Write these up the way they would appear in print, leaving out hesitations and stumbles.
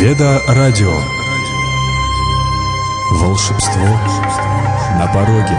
Веда Радио. Волшебство на пороге.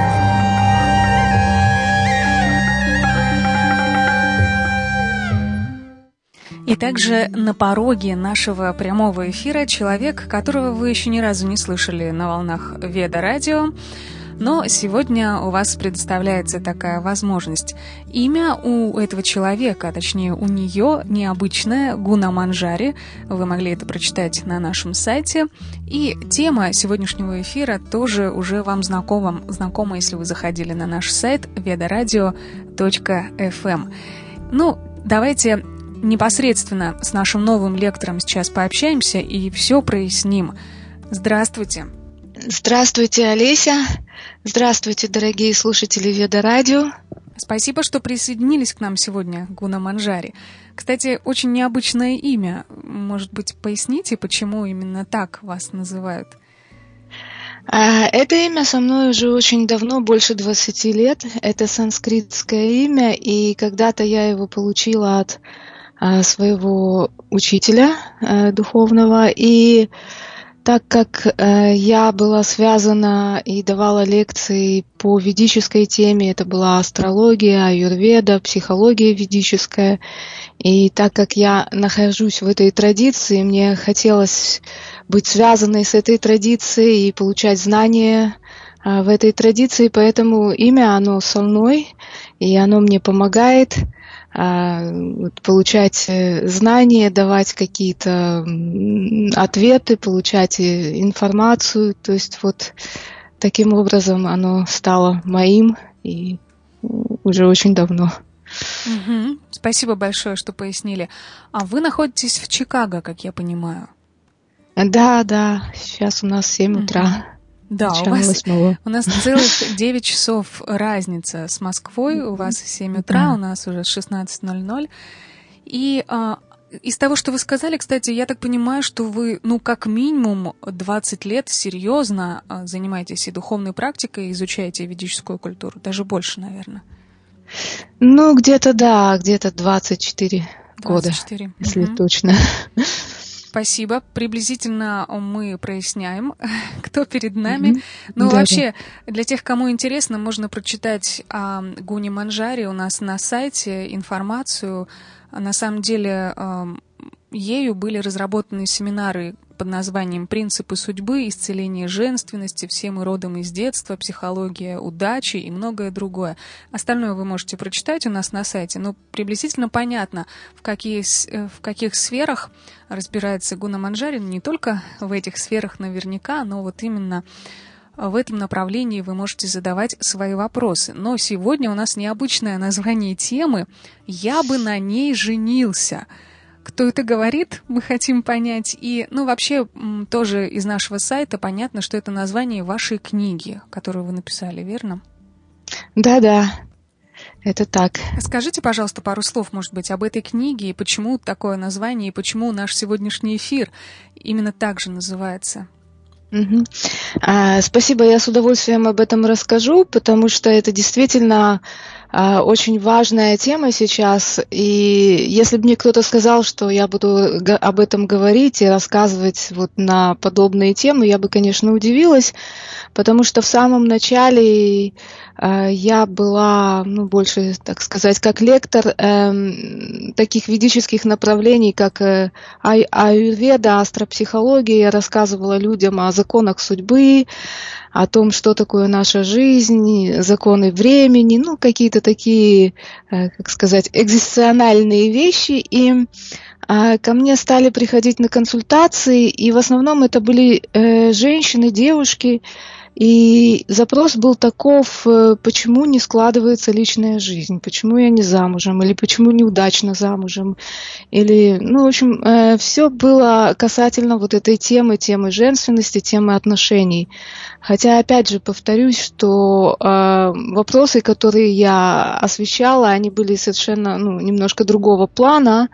И также на пороге нашего прямого эфира человек, которого вы еще ни разу не слышали на волнах Веда Радио. Но сегодня у вас предоставляется такая возможность. Имя у этого человека, а точнее у нее, необычное — Гуна Манджари. Вы могли это прочитать на нашем сайте. И тема сегодняшнего эфира тоже уже вам знакома, если вы заходили на наш сайт vedaradio.fm. Ну, давайте непосредственно с нашим новым лектором сейчас пообщаемся и все проясним. Здравствуйте. Здравствуйте, Олеся. Здравствуйте, дорогие слушатели Веда Радио. Спасибо, что присоединились к нам сегодня, Гуна Манджари. Кстати, очень необычное имя. Может быть, поясните, почему именно так вас называют? Это имя со мной уже очень давно, больше 20 лет. Это санскритское имя, и когда-то я его получила от своего учителя духовного. И так как я была связана и давала лекции по ведической теме, это была астрология, аюрведа, психология ведическая, и так как я нахожусь в этой традиции, мне хотелось быть связанной с этой традицией и получать знания в этой традиции, поэтому имя, оно со мной, и оно мне помогает получать знания, давать какие-то ответы, получать информацию. То есть вот таким образом оно стало моим и уже очень давно. Угу. Спасибо большое, что пояснили. А вы находитесь в Чикаго, как я понимаю? Да, сейчас у нас 7 утра. Да, у нас целых 9 часов разница с Москвой, у вас 7 утра, у нас уже 16:00. И из того, что вы сказали, кстати, я так понимаю, что вы, как минимум 20 лет серьезно занимаетесь и духовной практикой, и изучаете ведическую культуру, даже больше, наверное. Где-то 24 года, если точно. Спасибо. Приблизительно мы проясняем, кто перед нами. Вообще, для тех, кому интересно, можно прочитать о Гуне Манджари у нас на сайте информацию. На самом деле, ею были разработаны семинары под названием «Принципы судьбы», «Исцеление женственности», «Все мы родом из детства», «Психология удачи» и многое другое. Остальное вы можете прочитать у нас на сайте. Приблизительно понятно, в каких сферах разбирается Гуна Манджари. Не только в этих сферах наверняка, но вот именно в этом направлении вы можете задавать свои вопросы. Но сегодня у нас необычное название темы «Я бы на ней женился». Кто это говорит, мы хотим понять. И, вообще, тоже из нашего сайта понятно, что это название вашей книги, которую вы написали, верно? Да, это так. Скажите, пожалуйста, пару слов, может быть, об этой книге, и почему такое название, и почему наш сегодняшний эфир именно так же называется. Спасибо, я с удовольствием об этом расскажу, потому что это действительно очень важная тема сейчас, и если бы мне кто-то сказал, что я буду об этом говорить и рассказывать на подобные темы, я бы, конечно, удивилась, потому что в самом начале я была, больше, так сказать, как лектор таких ведических направлений, как аюрведа, астропсихология. Я рассказывала людям о законах судьбы, о том, что такое наша жизнь, законы времени, какие-то такие, как сказать, экзистенциальные вещи. И ко мне стали приходить на консультации, и в основном это были женщины, девушки. И запрос был таков: почему не складывается личная жизнь, почему я не замужем, или почему неудачно замужем, или, в общем, все было касательно этой темы женственности, темы отношений. Хотя, опять же, повторюсь, что вопросы, которые я освещала, они были совершенно, немножко другого плана.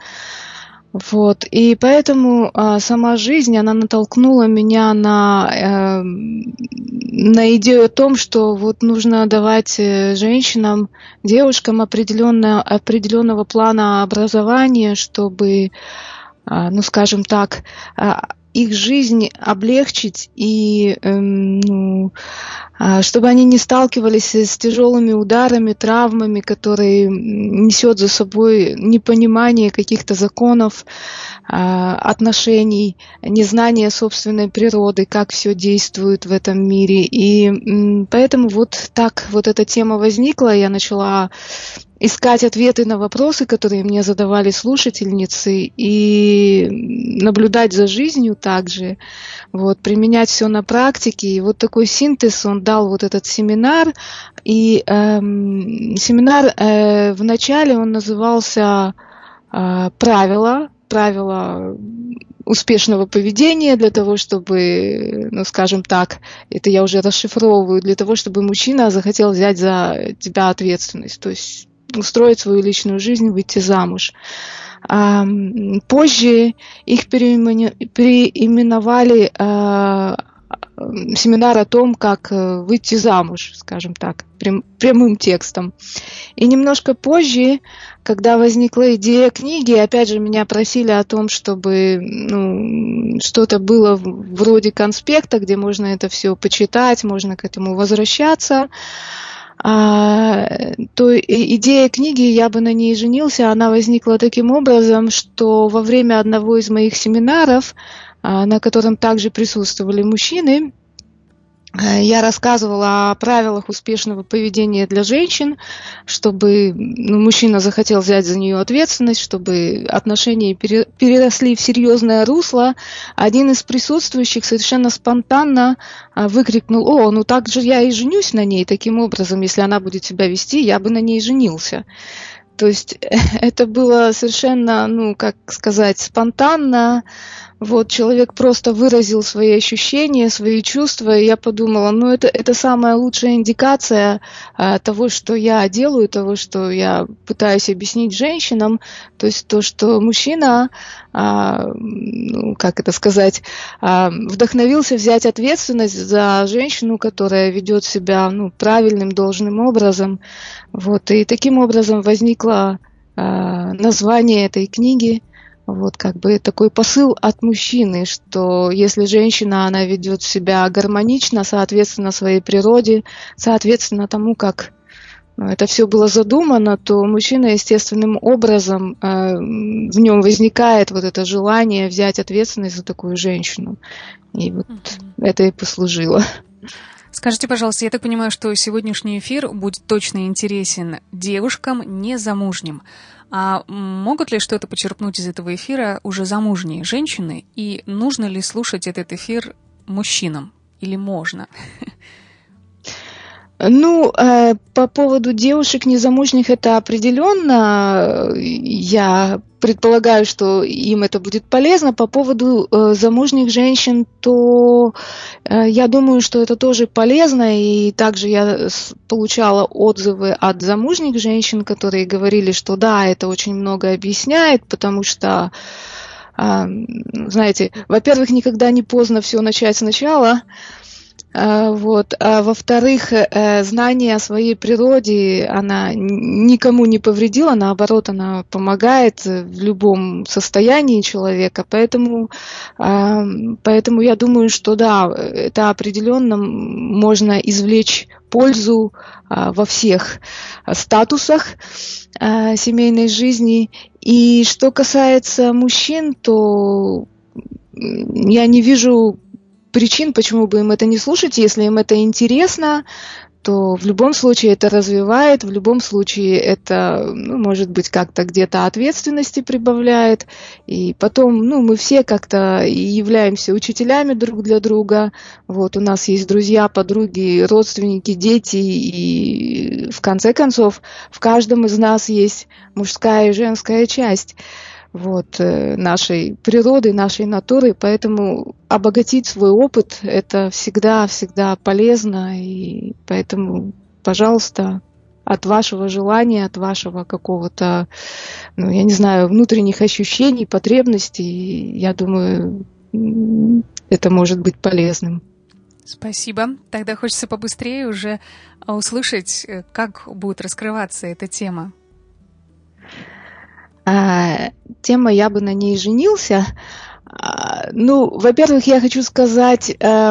И поэтому сама жизнь, она натолкнула меня на идею о том, что нужно давать женщинам, девушкам определенного плана образования, чтобы, скажем так, их жизнь облегчить и чтобы они не сталкивались с тяжелыми ударами, травмами, которые несет за собой непонимание каких-то законов, отношений, незнание собственной природы, как все действует в этом мире. И поэтому вот так вот эта тема возникла, я начала искать ответы на вопросы, которые мне задавали слушательницы, и наблюдать за жизнью также, вот, применять все на практике. И вот такой синтез он дал вот этот семинар. И семинар вначале он назывался «Правила успешного поведения для того, чтобы, ну, скажем так, это я уже расшифровываю, для того, чтобы мужчина захотел взять за тебя ответственность, то есть устроить свою личную жизнь, выйти замуж». Позже их переименовали семинар о том, как выйти замуж, скажем так, прямым текстом. И немножко позже, когда возникла идея книги, опять же меня просили о том, чтобы что-то было вроде конспекта, где можно это все почитать, можно к этому возвращаться. То идея книги «Я бы на ней женился», она возникла таким образом, что во время одного из моих семинаров, на котором также присутствовали мужчины, я рассказывала о правилах успешного поведения для женщин, чтобы мужчина захотел взять за нее ответственность, чтобы отношения переросли в серьезное русло. Один из присутствующих совершенно спонтанно выкрикнул: ну так же я и женюсь на ней, таким образом, если она будет себя вести, я бы на ней женился. То есть это было совершенно, как сказать, спонтанно. Вот человек просто выразил свои ощущения, свои чувства, и я подумала, это самая лучшая индикация того, что я делаю, того, что я пытаюсь объяснить женщинам, то есть то, что мужчина, вдохновился взять ответственность за женщину, которая ведет себя правильным, должным образом. Вот, и таким образом возникло название этой книги. Вот такой посыл от мужчины, что если женщина, она ведет себя гармонично, соответственно своей природе, соответственно тому, как это все было задумано, то мужчина естественным образом, в нем возникает вот это желание взять ответственность за такую женщину. И вот это и послужило. Скажите, пожалуйста, я так понимаю, что сегодняшний эфир будет точно интересен девушкам незамужним. А могут ли что-то почерпнуть из этого эфира уже замужние женщины? И нужно ли слушать этот эфир мужчинам? Или можно? По поводу девушек незамужних это определенно. Я предполагаю, что им это будет полезно. По поводу замужних женщин, то я думаю, что это тоже полезно. И также я получала отзывы от замужних женщин, которые говорили, что да, это очень много объясняет, потому что, знаете, во-первых, никогда не поздно все начать сначала. Вот. А во-вторых, знание о своей природе, она никому не повредила, наоборот, она помогает в любом состоянии человека, поэтому я думаю, что да, это определенно можно извлечь пользу во всех статусах семейной жизни. И что касается мужчин, то я не вижу причин, почему бы им это не слушать. Если им это интересно, то в любом случае это развивает, в любом случае это, может быть, как-то где-то ответственности прибавляет. И потом, мы все как-то являемся учителями друг для друга. Вот, у нас есть друзья, подруги, родственники, дети. И в конце концов, в каждом из нас есть мужская и женская часть нашей природы, нашей натуры, поэтому обогатить свой опыт – это всегда полезно, и поэтому, пожалуйста, от вашего желания, от вашего какого-то, внутренних ощущений, потребностей, я думаю, это может быть полезным. Спасибо. Тогда хочется побыстрее уже услышать, как будет раскрываться эта тема. Тема «Я бы на ней женился». Ну, во-первых, я хочу сказать,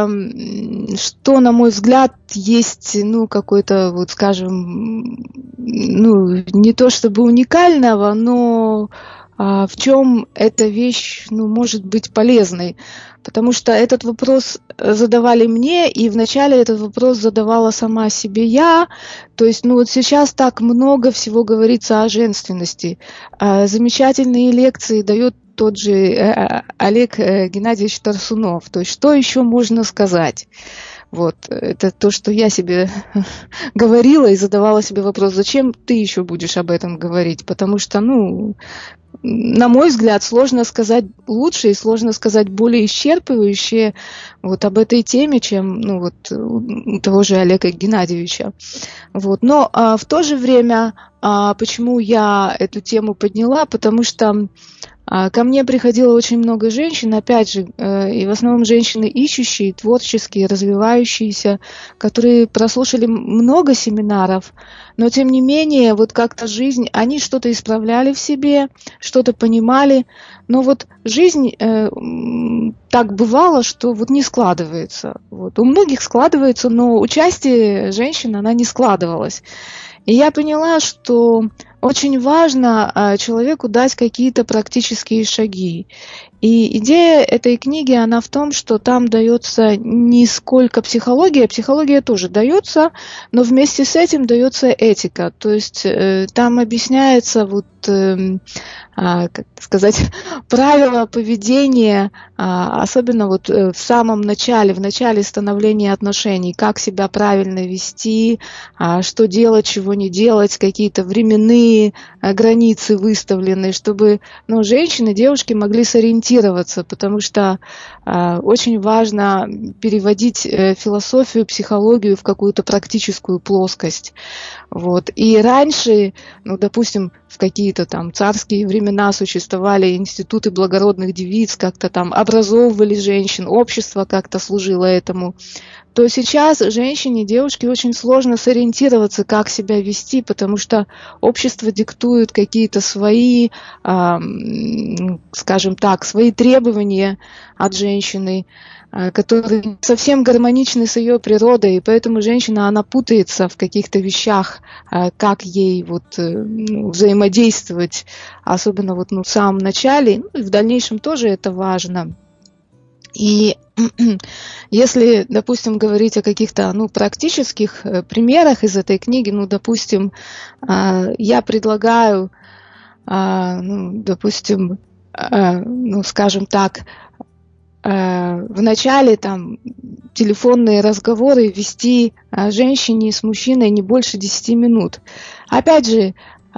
что, на мой взгляд, есть, ну, какой-то, вот, скажем, ну, не то чтобы уникального, но в чем эта вещь, ну, может быть полезной. Потому что этот вопрос задавали мне, и вначале этот вопрос задавала сама себе я. То есть, ну, вот сейчас так много всего говорится о женственности. Замечательные лекции дает тот же Олег Геннадьевич Тарсунов. То есть, что еще можно сказать? Вот, это то, что я себе говорила и задавала себе вопрос, зачем ты еще будешь об этом говорить? Потому что, ну, на мой взгляд, сложно сказать лучше и сложно сказать более исчерпывающе вот об этой теме, чем, ну, вот, у того же Олега Геннадьевича. Вот. Но в то же время, почему я эту тему подняла? Потому что ко мне приходило очень много женщин, опять же, и в основном женщины ищущие, творческие, развивающиеся, которые прослушали много семинаров, но тем не менее, вот как-то жизнь, они что-то исправляли в себе, что-то понимали, но вот жизнь так бывало, что вот не складывается. Вот. У многих складывается, но у части женщин она не складывалась. И я поняла, что очень важно человеку дать какие-то практические шаги. И идея этой книги, она в том, что там дается не сколько психология тоже дается, но вместе с этим дается этика. То есть там объясняется вот, как сказать, правила поведения, особенно вот в самом начале, в начале становления отношений, как себя правильно вести, что делать, чего не делать, какие-то временные границы выставлены, чтобы, ну, женщины, девушки могли сориентироваться, потому что очень важно переводить философию, психологию в какую-то практическую плоскость. Вот. И раньше, ну, допустим, в какие-то там царские времена существовали институты благородных девиц, как-то там образовывали женщин, общество как-то служило этому, то сейчас женщине, девушке очень сложно сориентироваться, как себя вести, потому что общество диктует какие-то свои, скажем так, свои требования от женщины, которые совсем гармоничны с ее природой, и поэтому женщина, она путается в каких-то вещах, как ей вот, взаимодействовать, особенно вот, в самом начале, и в дальнейшем тоже это важно. И если, допустим, говорить о каких-то практических примерах из этой книги, допустим, я предлагаю, допустим, скажем так, в начале там телефонные разговоры вести женщине с мужчиной не больше 10 минут. Опять же,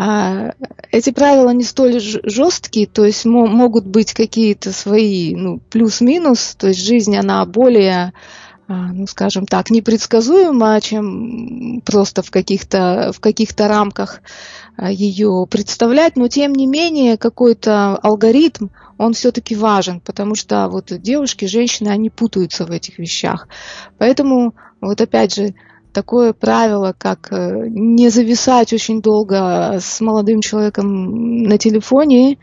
эти правила не столь жесткие, то есть могут быть какие-то свои плюс-минус, то есть жизнь, она более, скажем так, непредсказуема, чем просто в каких-то рамках ее представлять, но тем не менее какой-то алгоритм, он все-таки важен, потому что вот девушки, женщины, они путаются в этих вещах. Поэтому вот опять же, такое правило, как не зависать очень долго с молодым человеком на телефоне,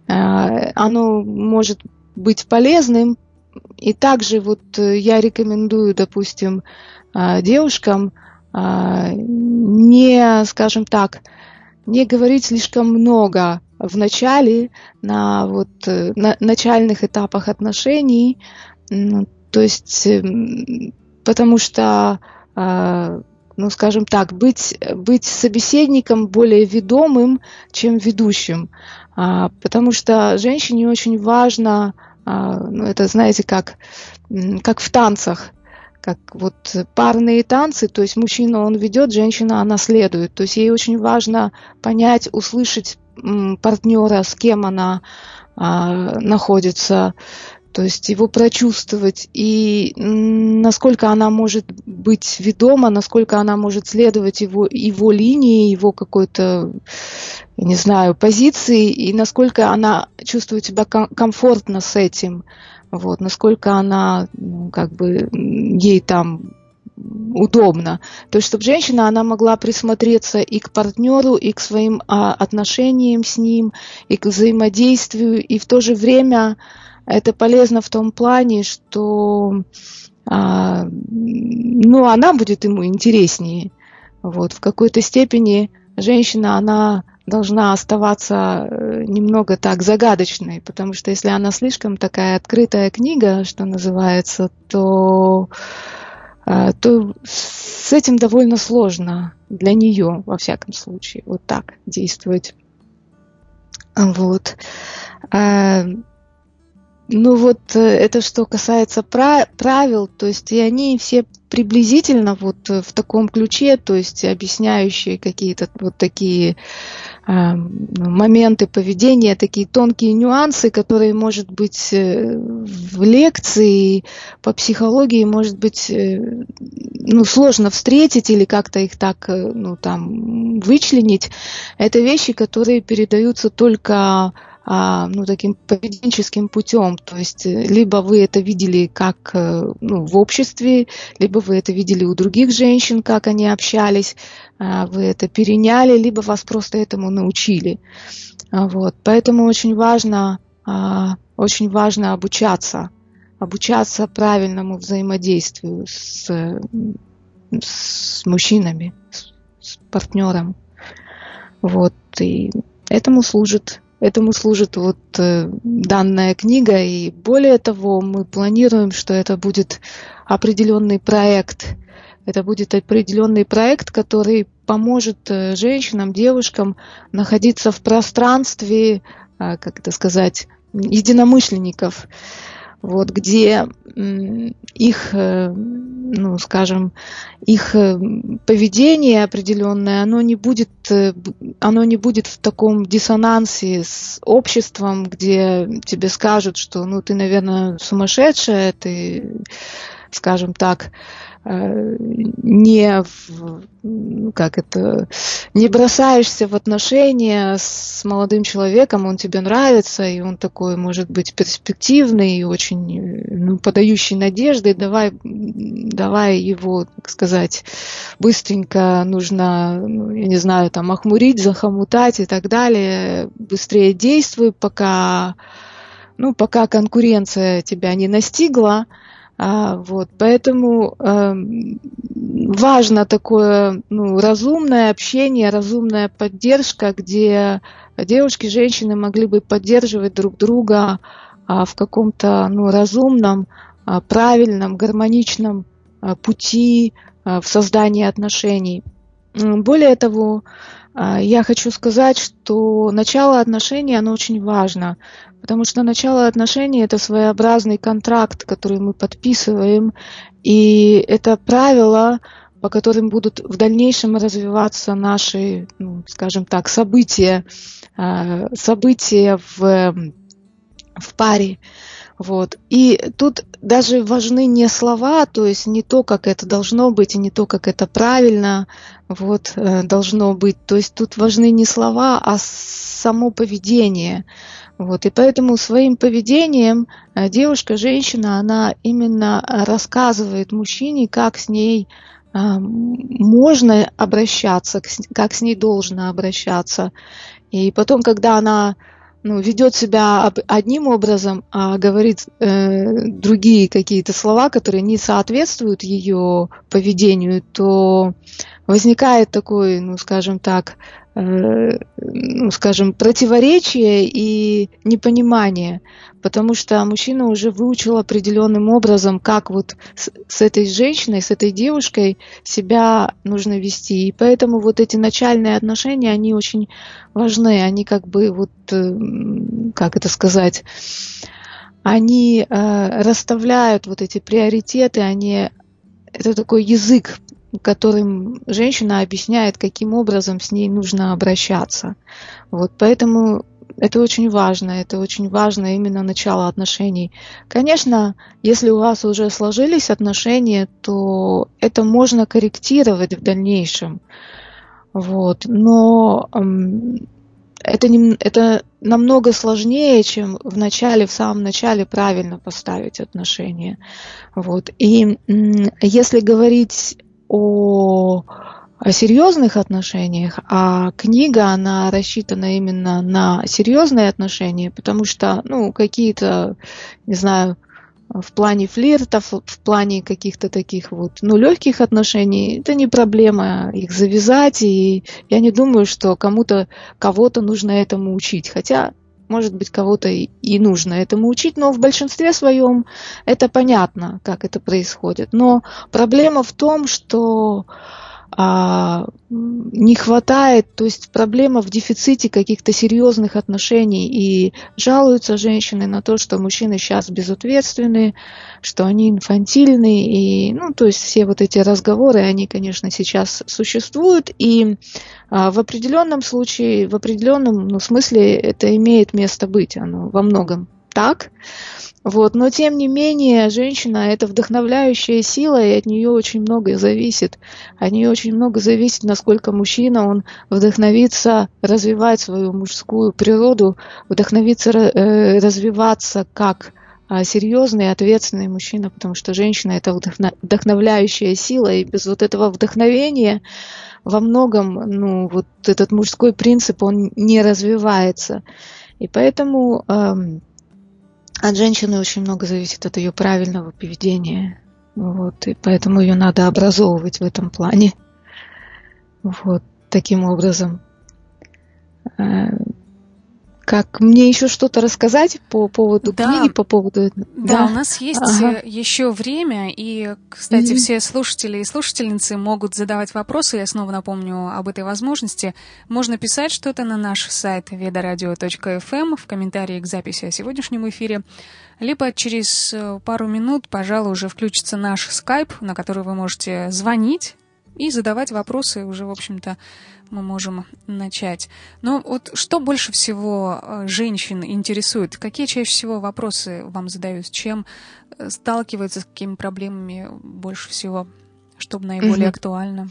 оно может быть полезным. И также вот я рекомендую, допустим, девушкам не, скажем так, не говорить слишком много в начале, на начальных этапах отношений, то есть, потому что, скажем так, быть собеседником более ведомым, чем ведущим, потому что женщине очень важно, это, знаете, как в танцах, как вот парные танцы, то есть мужчина, он ведет, женщина, она следует. То есть ей очень важно понять, услышать партнера, с кем она находится, то есть его прочувствовать, и насколько она может быть ведома, насколько она может следовать его линии, его какой-то, я не знаю, позиции, и насколько она чувствует себя комфортно с этим. Вот, насколько она, ей там удобно. То есть, чтобы женщина, она могла присмотреться и к партнеру, и к своим отношениям с ним, и к взаимодействию, и в то же время это полезно в том плане, что она будет ему интереснее. Вот, в какой-то степени женщина, она должна оставаться немного так загадочной, потому что если она слишком такая открытая книга, что называется, то с этим довольно сложно для нее, во всяком случае, вот так действовать. Вот. Это что касается правил, то есть и они все приблизительно вот в таком ключе, то есть объясняющие какие-то вот такие моменты поведения, такие тонкие нюансы, которые, может быть, в лекции по психологии, может быть, сложно встретить или как-то их так, вычленить. Это вещи, которые передаются только таким поведенческим путем. То есть либо вы это видели как в обществе, либо вы это видели у других женщин, как они общались, вы это переняли, либо вас просто этому научили. Вот. Поэтому очень важно обучаться правильному взаимодействию с мужчинами, с партнером. Вот. И этому служит вот данная книга, и более того, мы планируем, что это будет определенный проект. Это будет определенный проект, который поможет женщинам, девушкам находиться в пространстве, единомышленников, вот, где их, их поведение определенное, оно не будет в таком диссонансе с обществом, где тебе скажут, что, ты, наверное, сумасшедшая, ты, скажем так, не бросаешься в отношения с молодым человеком, он тебе нравится, и он такой, может быть, перспективный и очень подающий надежды, давай его, так сказать, быстренько нужно, охмурить, захомутать и так далее, быстрее действуй, пока конкуренция тебя не настигла. Вот, поэтому важно такое разумное общение, разумная поддержка, где девушки, женщины могли бы поддерживать друг друга в каком-то разумном, правильном, гармоничном пути в создании отношений. Более того, я хочу сказать, что начало отношений, оно очень важно, потому что начало отношений – это своеобразный контракт, который мы подписываем, и это правила, по которым будут в дальнейшем развиваться наши, события в паре. Вот. И тут даже важны не слова, то есть не то, как это должно быть, и не то, как это правильно должно быть. То есть тут важны не слова, а само поведение. Вот. И поэтому своим поведением девушка, женщина, она именно рассказывает мужчине, как с ней можно обращаться, как с ней должно обращаться. И потом, когда она ведет себя одним образом, а говорит другие какие-то слова, которые не соответствуют ее поведению, то возникает такое, противоречие и непонимание, потому что мужчина уже выучил определенным образом, как вот с этой женщиной, с этой девушкой себя нужно вести. И поэтому вот эти начальные отношения, они очень важны, они они расставляют вот эти приоритеты, это такой язык, которым женщина объясняет, каким образом с ней нужно обращаться. Вот, поэтому это очень важно именно начало отношений. Конечно, если у вас уже сложились отношения, то это можно корректировать в дальнейшем. Вот, но это намного сложнее, чем в самом начале правильно поставить отношения. Вот. И если говорить о серьезных отношениях, а книга, она рассчитана именно на серьезные отношения, потому что, какие-то, не знаю, в плане флиртов, в плане каких-то таких легких отношений, это не проблема их завязать, и я не думаю, что кого-то нужно этому учить, хотя, может быть, кого-то и нужно этому учить, но в большинстве своем это понятно, как это происходит. Но проблема в том, что не хватает, то есть проблема в дефиците каких-то серьезных отношений, и жалуются женщины на то, что мужчины сейчас безответственны, что они инфантильны, и, то есть все эти разговоры, они, конечно, сейчас существуют, и в определенном случае, в определенном смысле это имеет место быть, оно во многом так. Но тем не менее, женщина – это вдохновляющая сила, и от нее очень многое зависит. От нее очень много зависит, насколько мужчина, он вдохновится развивать свою мужскую природу, вдохновится развиваться как серьезный и ответственный мужчина, потому что женщина – это вдохновляющая сила, и без этого вдохновения во многом, этот мужской принцип, он не развивается. И поэтому от женщины очень много зависит от ее правильного поведения. И поэтому ее надо образовывать в этом плане. Таким образом. Как мне еще что-то рассказать по поводу книги, по поводу... Да, у нас есть еще время, и, кстати, все слушатели и слушательницы могут задавать вопросы. Я снова напомню об этой возможности. Можно писать что-то на наш сайт vedaradio.fm в комментарии к записи о сегодняшнем эфире, либо через пару минут, пожалуй, уже включится наш скайп, на который вы можете звонить и задавать вопросы. Уже, в общем-то, мы можем начать. Но что больше всего женщин интересует? Какие чаще всего вопросы вам задают? С чем сталкиваются, с какими проблемами больше всего? Что наиболее актуально?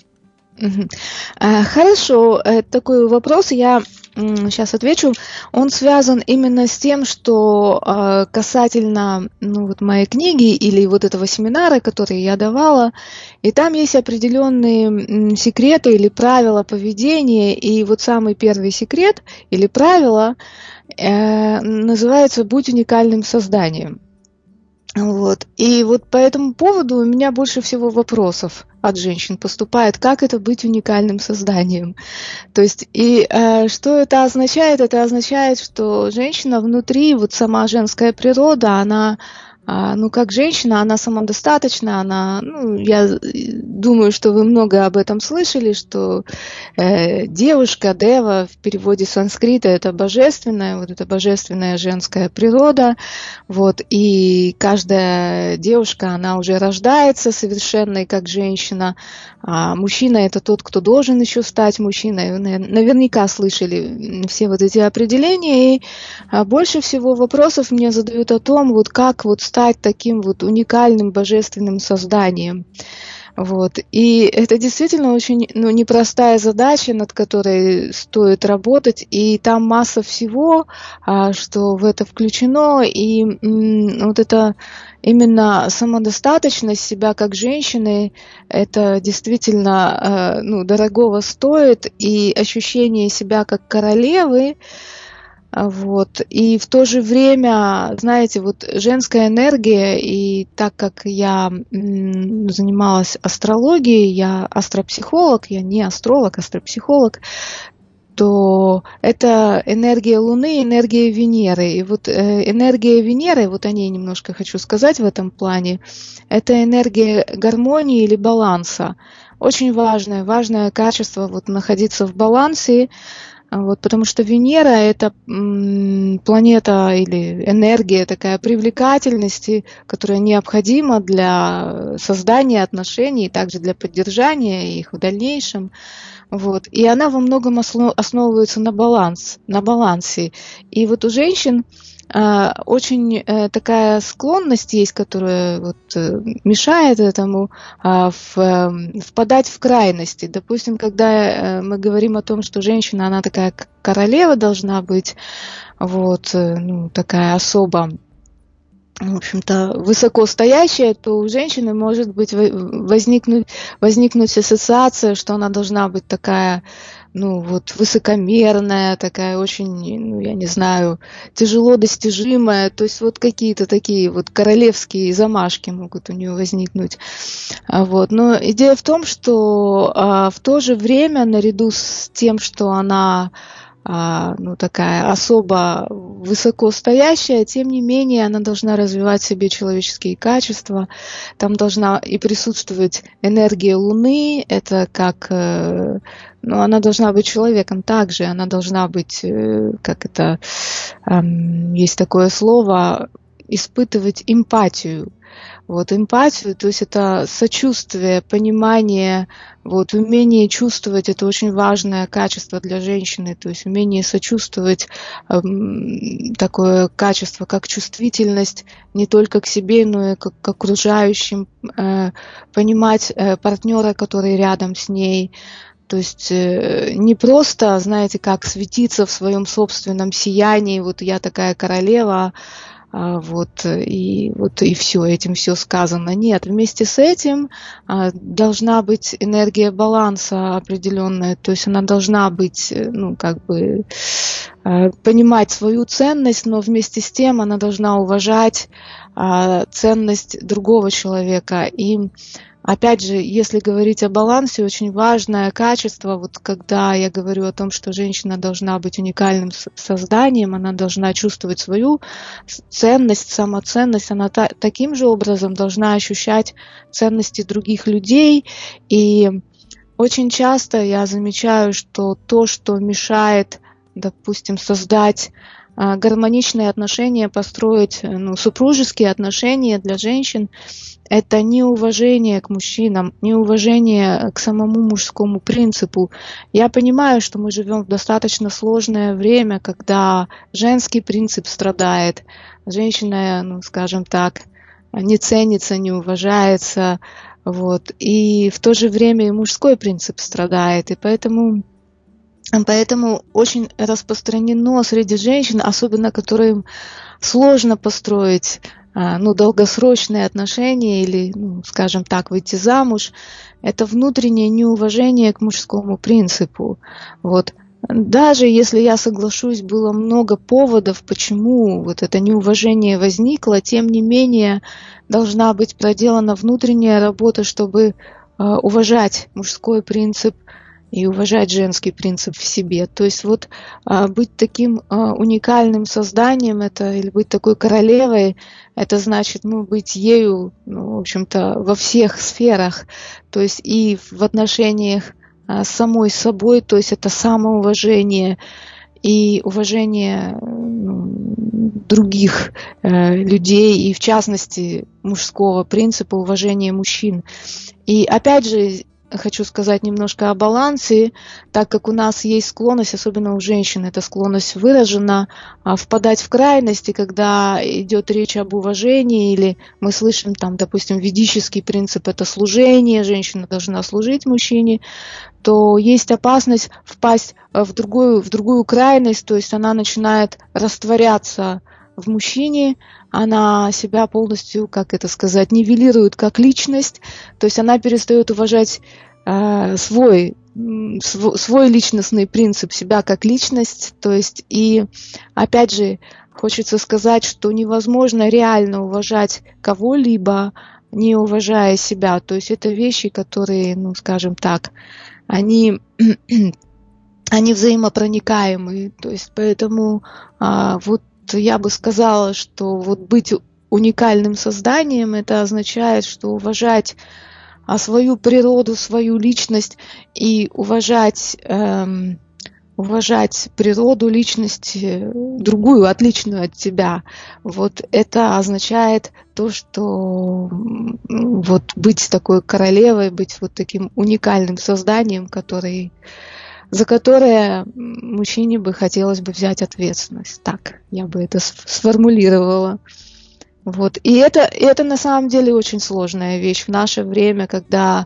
Хорошо, такой вопрос я сейчас отвечу. Он связан именно с тем, что касательно моей книги или этого семинара, который я давала, и там есть определенные секреты или правила поведения, и самый первый секрет или правило называется «Будь уникальным созданием». И по этому поводу у меня больше всего вопросов от женщин поступает, как это быть уникальным созданием. То есть, и что это означает? Это означает, что женщина внутри, сама женская природа, она, как женщина, она самодостаточна, она, я думаю, что вы много об этом слышали, что девушка, дева, в переводе с санскрита, это божественная, это божественная женская природа, и каждая девушка, она уже рождается совершенной, как женщина, а мужчина – это тот, кто должен еще стать мужчиной. Вы наверняка слышали все эти определения, и больше всего вопросов мне задают о том, как стать таким уникальным божественным созданием. И это действительно очень непростая задача, над которой стоит работать, и там масса всего, что в это включено, и это именно самодостаточность себя как женщины, это действительно дорогого стоит, и ощущение себя как королевы. И в то же время, знаете, женская энергия, и так как я занималась астрологией, я астропсихолог, я не астролог, астропсихолог, то это энергия Луны, энергия Венеры. И энергия Венеры, о ней немножко хочу сказать в этом плане, это энергия гармонии или баланса. Очень важное качество находиться в балансе, потому что Венера – это планета или энергия такая привлекательности, которая необходима для создания отношений, также для поддержания их в дальнейшем. Вот. И она во многом основывается на балансе. И вот у женщин очень такая склонность есть, которая вот мешает этому впадать в крайности. Допустим, когда мы говорим о том, что женщина, она такая королева должна быть, вот, такая особа, в общем-то, высоко стоящая, то у женщины может быть возникнуть ассоциация, что она должна быть такая, высокомерная, такая очень, я не знаю, тяжело достижимая, то есть вот какие-то такие вот королевские замашки могут у нее возникнуть. Вот. Но идея в том, что в то же время, наряду с тем, что она такая особо высоко стоящая, тем не менее она должна развивать в себе человеческие качества, там должна и присутствовать энергия Луны, это как, она должна быть человеком также, она должна быть, есть такое слово, испытывать эмпатию. Вот эмпатию, то есть это сочувствие, понимание, вот умение чувствовать, это очень важное качество для женщины, то есть умение сочувствовать, такое качество, как чувствительность не только к себе, но и к окружающим, понимать партнера, который рядом с ней. То есть не просто, знаете, как светиться в своем собственном сиянии, вот я такая королева, и все, этим все сказано. Нет, вместе с этим должна быть энергия баланса определенная, то есть она должна быть, понимать свою ценность, но вместе с тем она должна уважать ценность другого человека. И опять же, если говорить о балансе, очень важное качество, вот когда я говорю о том, что женщина должна быть уникальным созданием, она должна чувствовать свою ценность, самоценность, она таким же образом должна ощущать ценности других людей. И очень часто я замечаю, что то, что мешает, допустим, создать гармоничные отношения, построить супружеские отношения для женщин, это неуважение к мужчинам, неуважение к самому мужскому принципу. Я понимаю, что мы живем в достаточно сложное время, когда женский принцип страдает, женщина, скажем так, не ценится, не уважается, вот. И в то же время и мужской принцип страдает, и поэтому очень распространено среди женщин, особенно которым сложно построить долгосрочные отношения или, скажем так, выйти замуж, это внутреннее неуважение к мужскому принципу. Вот. Даже если я соглашусь, было много поводов, почему вот это неуважение возникло, тем не менее должна быть проделана внутренняя работа, чтобы уважать мужской принцип и уважать женский принцип в себе. То есть вот быть таким уникальным созданием, это или быть такой королевой, это значит, быть ею, в общем-то, во всех сферах, то есть и в отношениях с самой собой, то есть это самоуважение и уважение других людей, и в частности мужского принципа уважения мужчин. И опять же, хочу сказать немножко о балансе, так как у нас есть склонность, особенно у женщин, эта склонность выражена, впадать в крайности, когда идет речь об уважении, или мы слышим там, допустим, ведический принцип – это служение, женщина должна служить мужчине, то есть опасность впасть в другую крайность, то есть она начинает растворяться в мужчине, она себя полностью, нивелирует как личность, то есть она перестает уважать свой личностный принцип, себя как личность, то есть и опять же хочется сказать, что невозможно реально уважать кого-либо, не уважая себя, то есть это вещи, которые, скажем так, они взаимопроникаемые, то есть поэтому я бы сказала, что быть уникальным созданием, это означает, что уважать свою природу, свою личность и уважать уважать природу личности, другую, отличную от тебя. Вот это означает то, что вот быть такой королевой, быть вот таким уникальным созданием, за которое мужчине бы хотелось бы взять ответственность. Так я бы это сформулировала. Вот. И это на самом деле очень сложная вещь в наше время, когда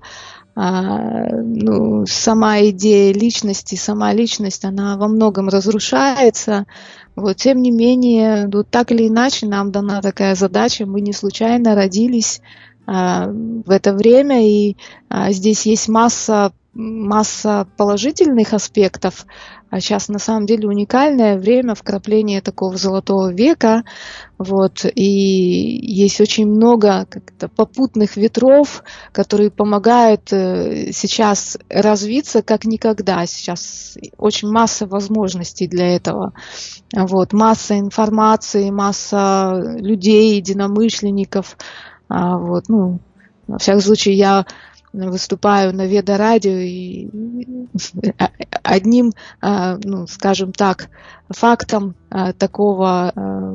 сама идея личности, сама личность, она во многом разрушается. Вот, тем не менее, так или иначе нам дана такая задача. Мы не случайно родились в это время, и здесь есть масса положительных аспектов. А сейчас на самом деле уникальное время, вкрапление такого золотого века. Вот, и есть очень много попутных ветров, которые помогают сейчас развиться как никогда. Сейчас очень масса возможностей для этого. Вот, масса информации, масса людей, единомышленников. Вот, во всяком случае, я выступаю на Веда-радио, и одним, скажем так, фактом такого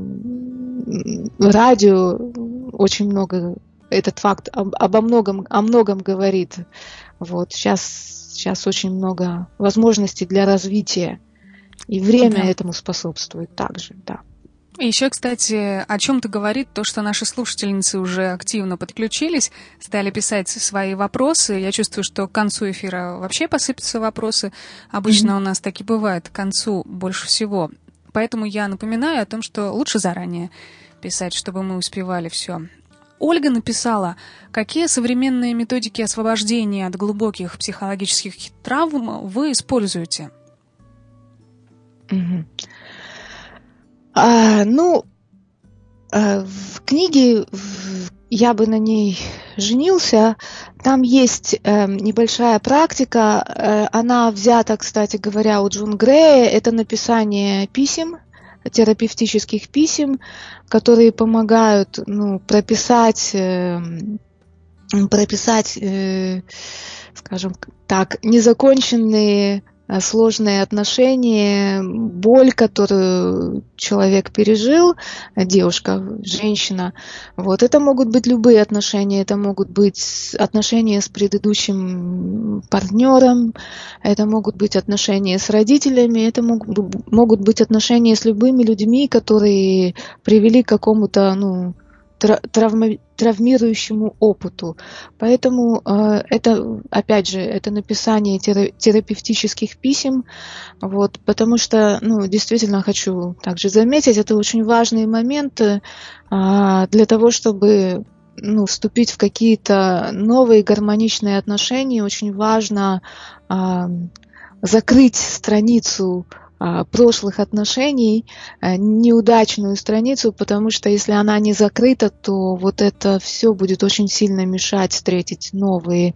радио очень много, этот факт о многом говорит. Вот, сейчас очень много возможностей для развития, и время этому способствует также, да. И еще, кстати, о чем-то говорит то, что наши слушательницы уже активно подключились, стали писать свои вопросы. Я чувствую, что к концу эфира вообще посыпятся вопросы. Обычно у нас так и бывает, к концу больше всего. Поэтому я напоминаю о том, что лучше заранее писать, чтобы мы успевали все. Ольга написала, какие современные методики освобождения от глубоких психологических травм вы используете? В книге «Я бы на ней женился» там есть небольшая практика. Она взята, кстати говоря, у Джон Грея. Это написание писем, терапевтических писем, которые помогают прописать, скажем так, незаконченные сложные отношения, боль, которую человек пережил, девушка, женщина. Вот. Это могут быть любые отношения, это могут быть отношения с предыдущим партнером, это могут быть отношения с родителями, это могут быть отношения с любыми людьми, которые привели к какому-то травмирующему опыту. Поэтому это, опять же, это написание терапевтических писем, вот, потому что, действительно хочу также заметить, это очень важный момент для того, чтобы вступить в какие-то новые гармоничные отношения. Очень важно закрыть страницу прошлых отношений, неудачную страницу, потому что если она не закрыта, то вот это все будет очень сильно мешать встретить новые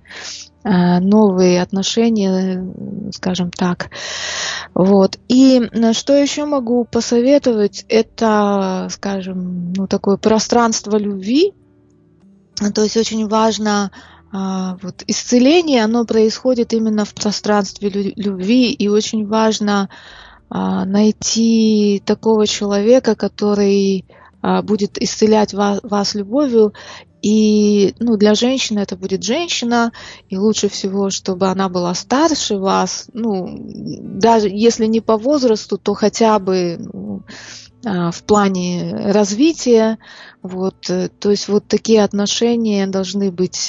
отношения, скажем так. Вот. И что еще могу посоветовать, это, скажем, такое пространство любви. То есть очень важно, вот исцеление, оно происходит именно в пространстве любви, и очень важно найти такого человека, который будет исцелять вас любовью. И для женщины это будет женщина, и лучше всего, чтобы она была старше вас, даже если не по возрасту, то хотя бы в плане развития. Вот, то есть вот такие отношения должны быть,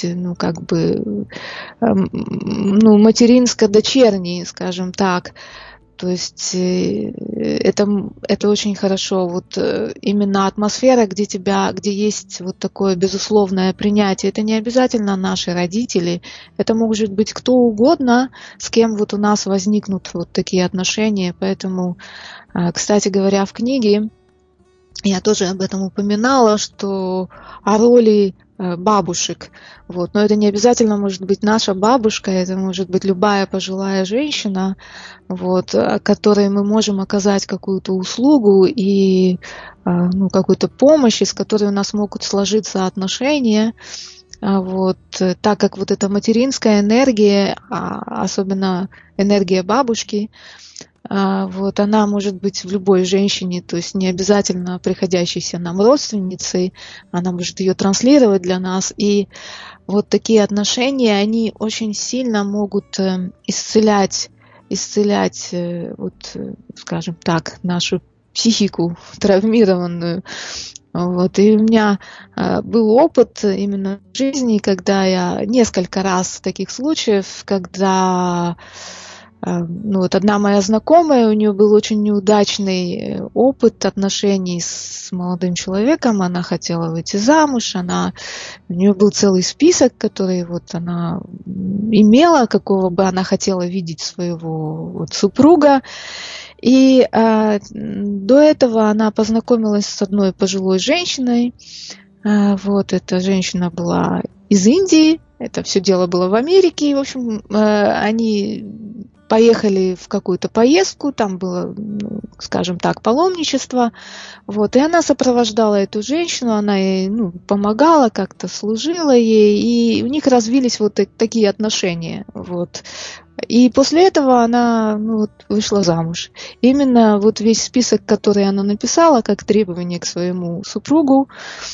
материнско-дочерние, скажем так. То есть это очень хорошо. Вот именно атмосфера, где есть вот такое безусловное принятие. Это не обязательно наши родители. Это может быть кто угодно, с кем вот у нас возникнут вот такие отношения. Поэтому, кстати говоря, в книге я тоже об этом упоминала, что о роли бабушек. Вот. Но это не обязательно может быть наша бабушка, это может быть любая пожилая женщина, вот, которой мы можем оказать какую-то услугу и какую-то помощь, из которой у нас могут сложиться отношения. Вот, так как вот эта материнская энергия, особенно энергия бабушки, Вот, она может быть в любой женщине, то есть не обязательно приходящейся нам родственницей, она может ее транслировать для нас. И вот такие отношения, они очень сильно могут исцелять, вот, скажем так, нашу психику травмированную. Вот. И у меня был опыт именно в жизни, когда я несколько раз таких случаев, когда вот одна моя знакомая, у нее был очень неудачный опыт отношений с молодым человеком, она хотела выйти замуж, у нее был целый список, который вот она имела, какого бы она хотела видеть своего вот супруга. И до этого она познакомилась с одной пожилой женщиной. Вот эта женщина была из Индии, это все дело было в Америке. И, в общем, они поехали в какую-то поездку, там было, скажем так, паломничество. Вот, и она сопровождала эту женщину, она ей помогала, как-то служила ей, и у них развились вот такие отношения. Вот. И после этого она вышла замуж. Именно вот весь список, который она написала, как требование к своему супругу,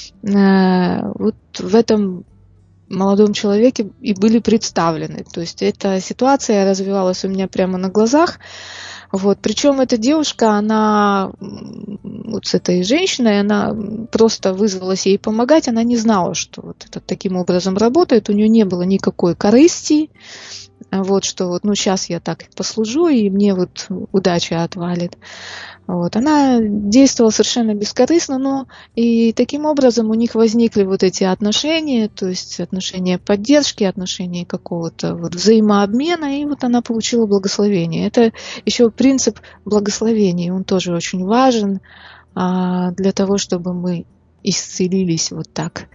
вот в этом молодом человеке и были представлены. То есть эта ситуация развивалась у меня прямо на глазах. Вот. Причем эта девушка, она вот с этой женщиной, она просто вызвалась ей помогать, она не знала, что вот это таким образом работает, у нее не было никакой корысти, вот, что вот, сейчас я так послужу, и мне вот удача отвалит. Вот. Она действовала совершенно бескорыстно, но и таким образом у них возникли вот эти отношения, то есть отношения поддержки, отношения какого-то вот взаимообмена, и вот она получила благословение. Это еще принцип благословения, он тоже очень важен для того, чтобы мы исцелились вот так,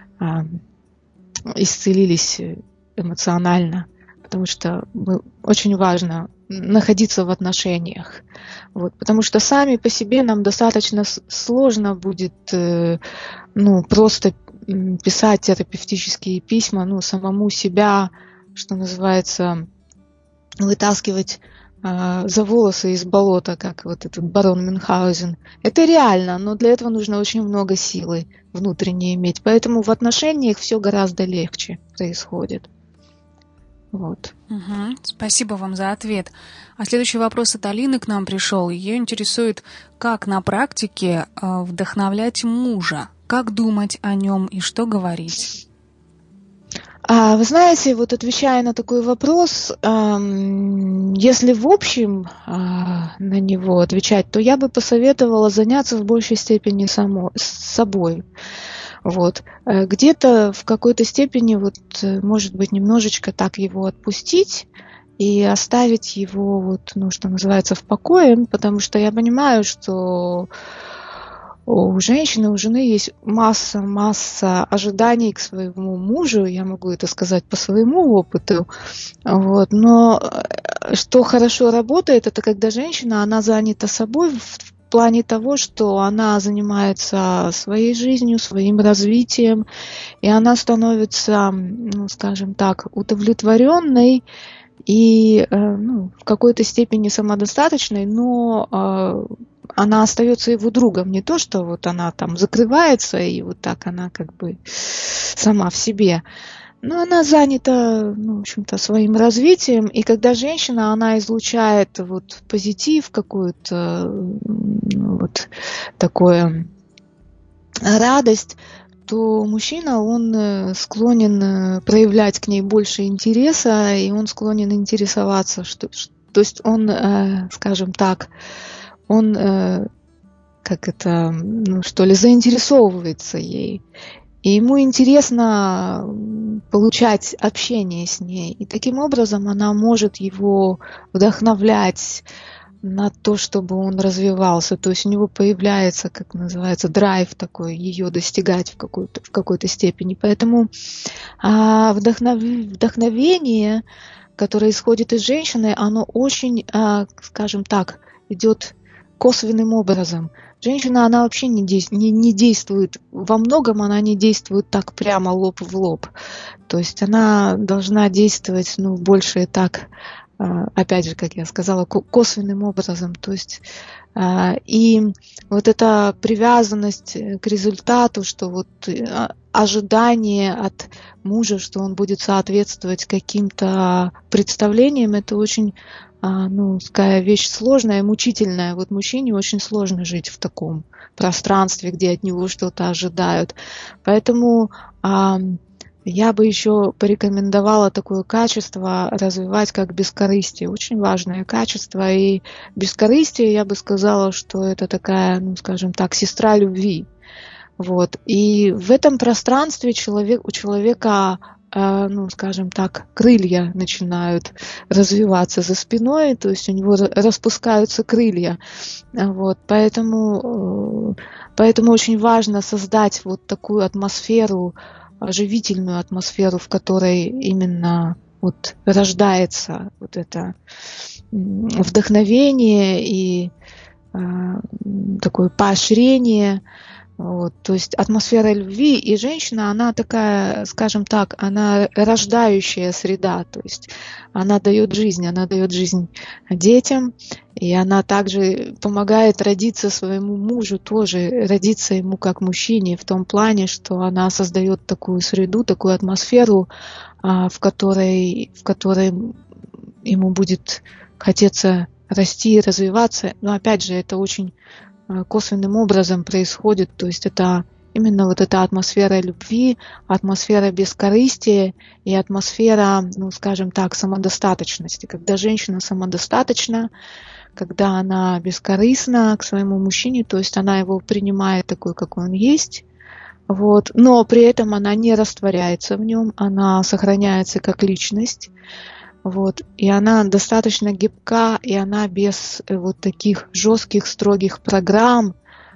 исцелились эмоционально. Потому что очень важно находиться в отношениях. Вот, потому что сами по себе нам достаточно сложно будет просто писать терапевтические письма, самому себя, что называется, вытаскивать за волосы из болота, как вот этот барон Мюнхгаузен. Это реально, но для этого нужно очень много силы внутренней иметь. Поэтому в отношениях все гораздо легче происходит. Вот. Угу. Спасибо вам за ответ. А следующий вопрос от Алины к нам пришел. Ее интересует, как на практике вдохновлять мужа, как думать о нем и что говорить. Вы знаете, вот отвечая на такой вопрос, если в общем на него отвечать, то я бы посоветовала заняться в большей степени собой. Вот. Где-то в какой-то степени, вот, может быть, немножечко так его отпустить и оставить его, вот, что называется, в покое, потому что я понимаю, что у женщины, у жены есть масса ожиданий к своему мужу, я могу это сказать по своему опыту, вот. Но что хорошо работает, это когда женщина, она занята собой в плане того, что она занимается своей жизнью, своим развитием, и она становится, скажем так, удовлетворенной и в какой-то степени самодостаточной, но она остается его другом. Не то, что вот она там закрывается, и вот так она как бы сама в себе. Но она занята, в общем-то, своим развитием, и когда женщина, она излучает вот позитив, какую-то вот такую радость, то мужчина, он склонен проявлять к ней больше интереса, и он склонен интересоваться, то есть он, скажем так, он заинтересовывается ей. И ему интересно получать общение с ней. И таким образом она может его вдохновлять на то, чтобы он развивался. То есть у него появляется, как называется, драйв такой, ее достигать в какой-то степени. Поэтому вдохновение, которое исходит из женщины, оно очень, скажем так, идет косвенным образом. Женщина, она вообще не действует, во многом она не действует так прямо лоб в лоб. То есть она должна действовать больше так опять же, как я сказала, косвенным образом. То есть и вот эта привязанность к результату, что вот ожидание от мужа, что он будет соответствовать каким-то представлениям, это очень, такая вещь сложная, мучительная. Вот мужчине очень сложно жить в таком пространстве, где от него что-то ожидают. Поэтому я бы еще порекомендовала такое качество развивать, как бескорыстие. Очень важное качество. И бескорыстие, я бы сказала, что это такая, скажем так, сестра любви. Вот. И в этом пространстве у человека, скажем так, крылья начинают развиваться за спиной, то есть у него распускаются крылья. Вот. Поэтому очень важно создать вот такую атмосферу, оживительную атмосферу, в которой именно вот рождается вот это вдохновение и такое поощрение. Вот, то есть атмосфера любви, и женщина, она такая, скажем так, она рождающая среда, то есть она дает жизнь детям, и она также помогает родиться своему мужу, тоже родиться ему как мужчине, в том плане, что она создает такую среду, такую атмосферу, в которой ему будет хотеться расти и развиваться. Но опять же, это очень косвенным образом происходит, то есть это именно вот эта атмосфера любви, атмосфера бескорыстия и атмосфера, скажем так, самодостаточности. Когда женщина самодостаточна, когда она бескорыстна к своему мужчине, то есть она его принимает такой, какой он есть, вот, но при этом она не растворяется в нем, она сохраняется как личность. Вот. И она достаточно гибка, и она без вот таких жестких, строгих программ,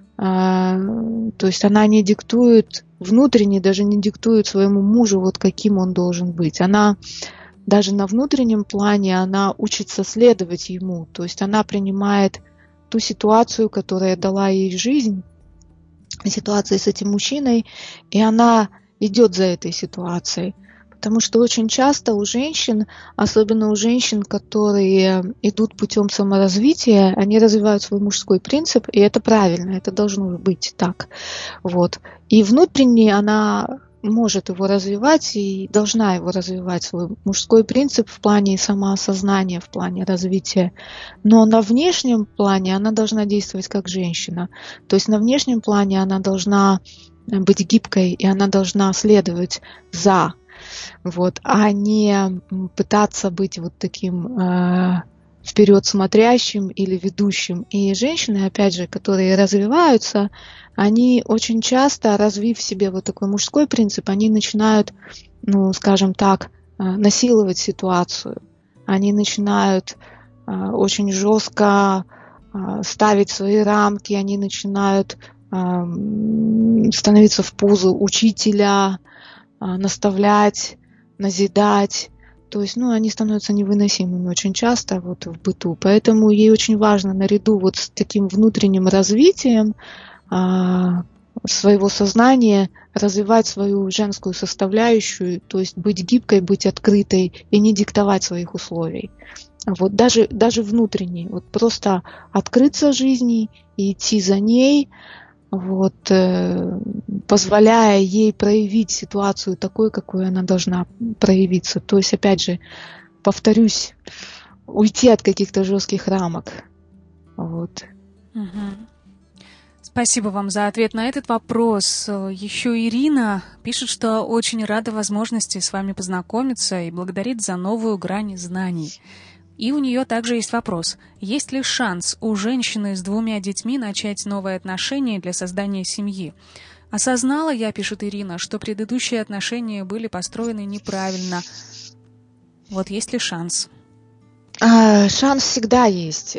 то есть она не диктует внутренне, даже не диктует своему мужу, вот каким он должен быть. Она даже на внутреннем плане, она учится следовать ему, то есть она принимает ту ситуацию, которая дала ей жизнь, ситуацию с этим мужчиной, и она идет за этой ситуацией. Потому что очень часто у женщин, особенно у женщин, которые идут путем саморазвития, они развивают свой мужской принцип, и это правильно, это должно быть так. Вот. И внутренне она может его развивать и должна его развивать, свой мужской принцип в плане самоосознания, в плане развития. Но на внешнем плане она должна действовать как женщина. То есть на внешнем плане она должна быть гибкой, и она должна следовать за, вот, а не пытаться быть вот таким вперед смотрящим или ведущим. И женщины, опять же, которые развиваются, они очень часто, развив в себе вот такой мужской принцип, они начинают, скажем так, насиловать ситуацию. Они начинают очень жестко ставить свои рамки, они начинают становиться в позу учителя, наставлять, назидать. То есть, они становятся невыносимыми очень часто вот в быту. Поэтому ей очень важно наряду вот с таким внутренним развитием своего сознания развивать свою женскую составляющую, то есть быть гибкой, быть открытой и не диктовать своих условий. Вот даже внутренне, вот просто открыться жизни и идти за ней, вот, позволяя ей проявить ситуацию такой, какой она должна проявиться. То есть, опять же, повторюсь, уйти от каких-то жестких рамок. Вот. Спасибо вам за ответ на этот вопрос. Еще Ирина пишет, что очень рада возможности с вами познакомиться и благодарит за новую грань знаний. И у нее также есть вопрос. Есть ли шанс у женщины с 2 детьми начать новые отношения для создания семьи? Осознала я, пишет Ирина, что предыдущие отношения были построены неправильно. Вот есть ли шанс? Шанс всегда есть.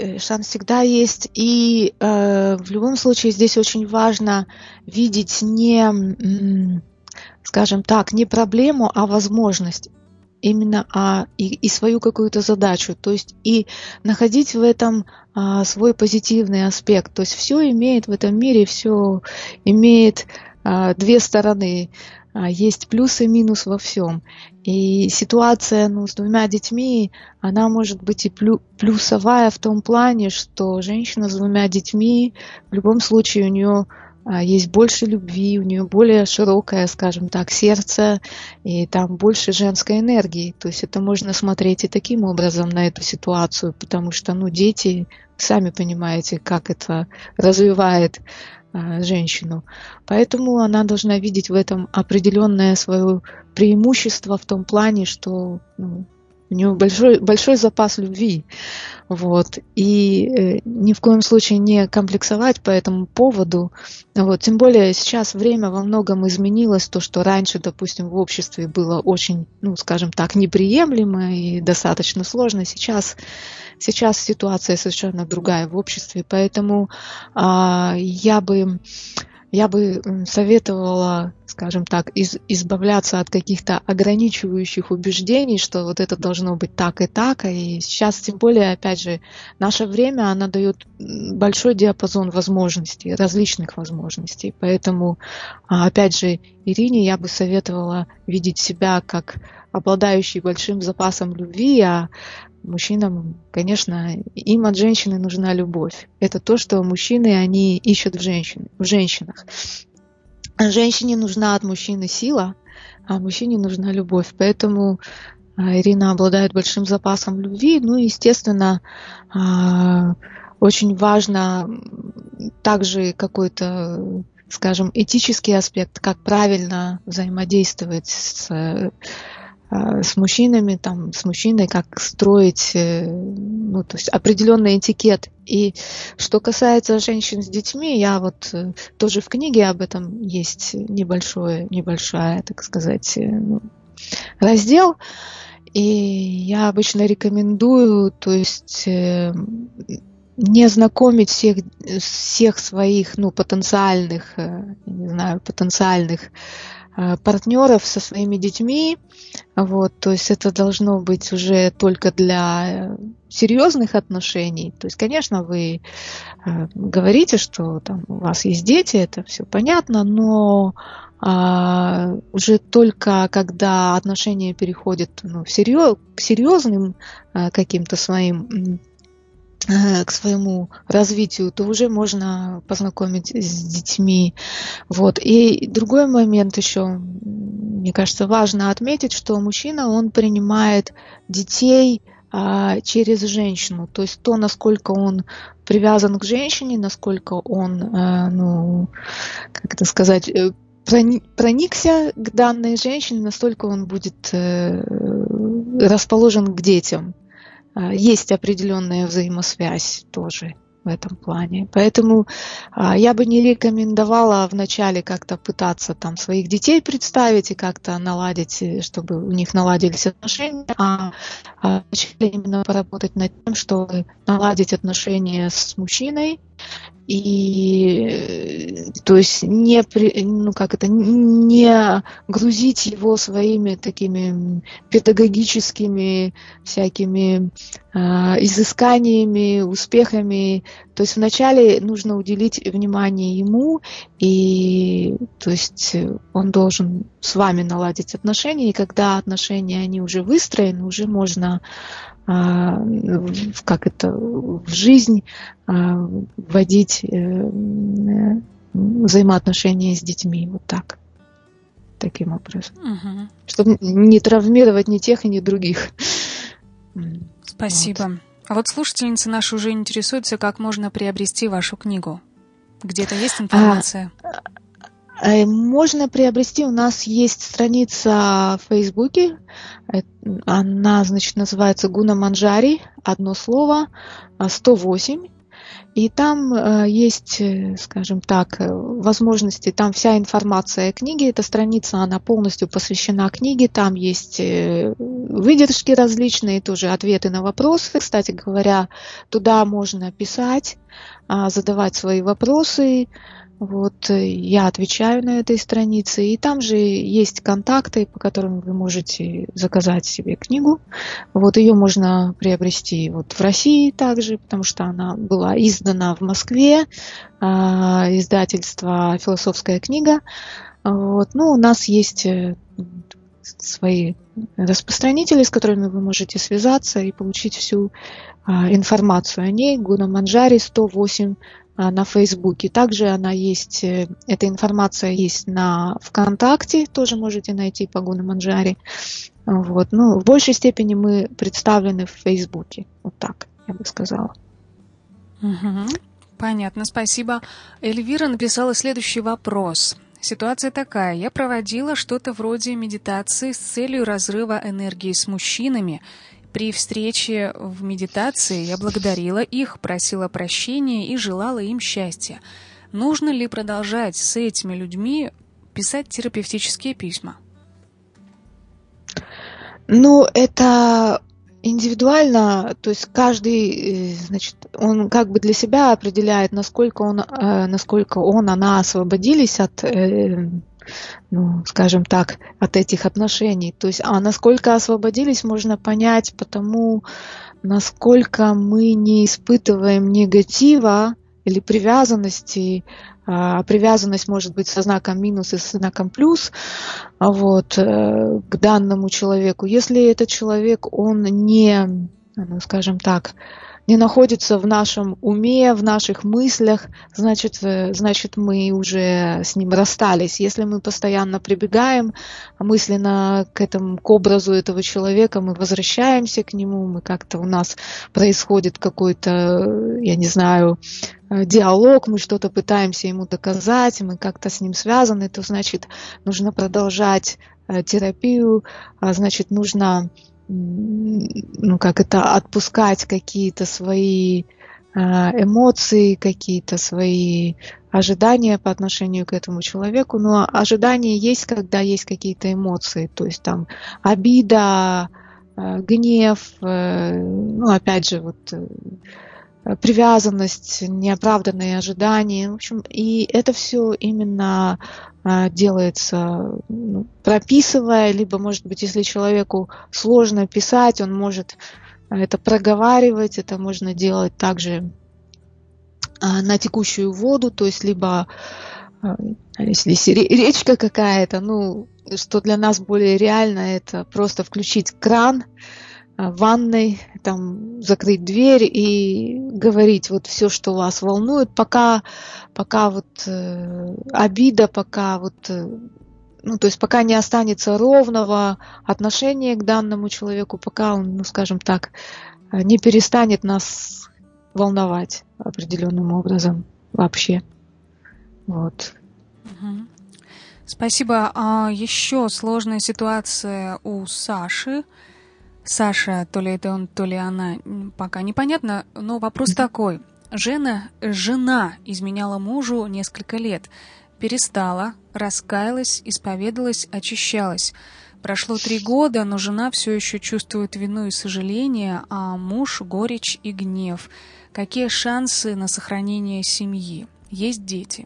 И в любом случае здесь очень важно видеть не, скажем так, не проблему, а возможность. Именно и свою какую-то задачу, то есть и находить в этом свой позитивный аспект. То есть все имеет в этом мире, все имеет 2 стороны. есть плюс и минус во всем. И ситуация с 2 детьми, она может быть и плюсовая в том плане, что женщина с 2 детьми, в любом случае у нее есть больше любви, у нее более широкое, скажем так, сердце, и там больше женской энергии. То есть это можно смотреть и таким образом на эту ситуацию, потому что, дети, сами понимаете, как это развивает женщину. Поэтому она должна видеть в этом определенное свое преимущество в том плане, что у нее большой запас любви. И ни в коем случае не комплексовать по этому поводу. Тем более сейчас время во многом изменилось. То, что раньше, допустим, в обществе было очень, скажем так, неприемлемо и достаточно сложно. Сейчас ситуация совершенно другая в обществе. Поэтому я бы советовала, скажем так, избавляться от каких-то ограничивающих убеждений, что вот это должно быть так и так. И сейчас, тем более, опять же, наше время, оно дает большой диапазон возможностей, различных возможностей. Поэтому, опять же, Ирине я бы советовала видеть себя как обладающей большим запасом любви, а мужчинам, конечно, им от женщины нужна любовь. Это то, что мужчины, они ищут в женщинах. Женщине нужна от мужчины сила, а мужчине нужна любовь. Поэтому Ирина обладает большим запасом любви. Естественно, очень важно также какой-то, скажем, этический аспект, как правильно взаимодействовать с мужчинами, с мужчиной, как строить, то есть определенный этикет. И что касается женщин с детьми, я тоже в книге об этом есть небольшая, так сказать, раздел. И я обычно рекомендую, то есть не знакомить всех своих, потенциальных партнеров со своими детьми. То есть это должно быть уже только для серьезных отношений. То есть, конечно, вы говорите, что у вас есть дети, это все понятно, но уже только когда отношения переходят к серьезным каким-то к своему развитию, то уже можно познакомить с детьми. И другой момент еще, мне кажется, важно отметить, что мужчина, он принимает детей через женщину. То есть то, насколько он привязан к женщине, насколько он, проникся к данной женщине, настолько он будет расположен к детям. Есть определенная взаимосвязь тоже в этом плане. Поэтому я бы не рекомендовала вначале как-то пытаться своих детей представить и как-то наладить, чтобы у них наладились отношения, а вначале именно поработать над тем, чтобы наладить отношения с мужчиной. И то есть не грузить его своими такими педагогическими всякими изысканиями, успехами. То есть вначале нужно уделить внимание ему, и то есть он должен с вами наладить отношения, и когда отношения они уже выстроены, уже можно в жизнь вводить взаимоотношения с детьми. Таким образом. Угу. Чтобы не травмировать ни тех, ни других. Спасибо. А слушательницы наши уже интересуются, как можно приобрести вашу книгу. Где-то есть информация? Можно приобрести, у нас есть страница в Фейсбуке, она, называется Гуна Манджари, одно слово, 108, и там есть, скажем так, возможности, там вся информация о книге, эта страница, она полностью посвящена книге, там есть выдержки различные, тоже ответы на вопросы, кстати говоря, туда можно писать, задавать свои вопросы. Я отвечаю на этой странице, и там же есть контакты, по которым вы можете заказать себе книгу. Ее можно приобрести в России также, потому что она была издана в Москве, издательство «Философская книга». Вот. Ну, у нас есть свои распространители, с которыми вы можете связаться и получить всю информацию о ней. Гуна Манджари 108 на Фейсбуке. Также она есть, эта информация есть на ВКонтакте, тоже можете найти по Гуна Манджари. Вот. Ну, в большей степени мы представлены в Фейсбуке. Вот так, я бы сказала. Понятно, спасибо. Эльвира написала следующий вопрос. Ситуация такая. Я проводила что-то вроде медитации с целью разрыва энергии с мужчинами. При встрече в медитации я благодарила их, просила прощения и желала им счастья. Нужно ли продолжать с этими людьми писать терапевтические письма? Ну, это индивидуально, то есть каждый, значит, он как бы для себя определяет, насколько она освободились от, ну, скажем так, от этих отношений. То есть, насколько освободились, можно понять потому, насколько мы не испытываем негатива или привязанности. Привязанность может быть со знаком минус и со знаком плюс, вот, к данному человеку. Если этот человек, он не, ну, скажем так, не находится в нашем уме, в наших мыслях, значит, мы уже с ним расстались. Если мы постоянно прибегаем мысленно к образу этого человека, мы возвращаемся к нему, у нас происходит какой-то, я не знаю, диалог, мы что-то пытаемся ему доказать, мы как-то с ним связаны, то значит, нужно продолжать терапию, значит, нужно отпускать какие-то свои эмоции, какие-то свои ожидания по отношению к этому человеку. Но ожидания есть, когда есть какие-то эмоции, то есть там обида, гнев, опять же, привязанность, неоправданные ожидания. В общем, и это все именно делается, прописывая, либо, может быть, если человеку сложно писать, он может это проговаривать, это можно делать также на текущую воду, то есть либо, если речка какая-то, что для нас более реально, это просто включить кран в ванной, там, закрыть дверь и говорить все, что вас волнует, пока обида, пока пока не останется ровного отношения к данному человеку, пока он, скажем так, не перестанет нас волновать определенным образом вообще. Вот. Спасибо. Еще сложная ситуация у Саши. Саша, то ли это он, то ли она, пока непонятно, но вопрос такой. Жена изменяла мужу несколько лет, перестала, раскаялась, исповедалась, очищалась. Прошло 3 года, но жена все еще чувствует вину и сожаление, а муж — горечь и гнев. Какие шансы на сохранение семьи? Есть дети?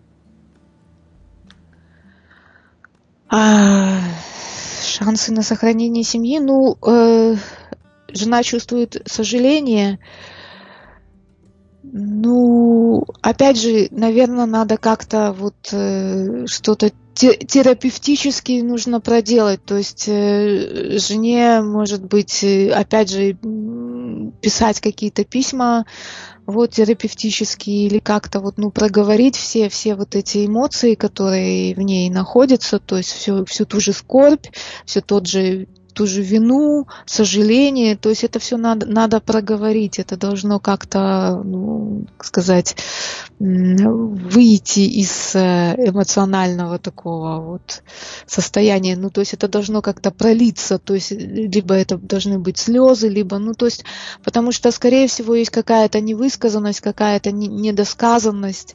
Шансы на сохранение семьи, жена чувствует сожаление. Опять же, наверное, надо как-то что-то терапевтически нужно проделать. То есть жене, может быть, опять же, писать какие-то письма терапевтические или как-то проговорить все эти эмоции, которые в ней находятся, то есть всю ту же скорбь, ту же вину, сожаление, то есть это все надо проговорить, это должно как-то, выйти из эмоционального такого состояния, то есть это должно как-то пролиться, то есть либо это должны быть слезы, либо, потому что, скорее всего, есть какая-то невысказанность, какая-то недосказанность,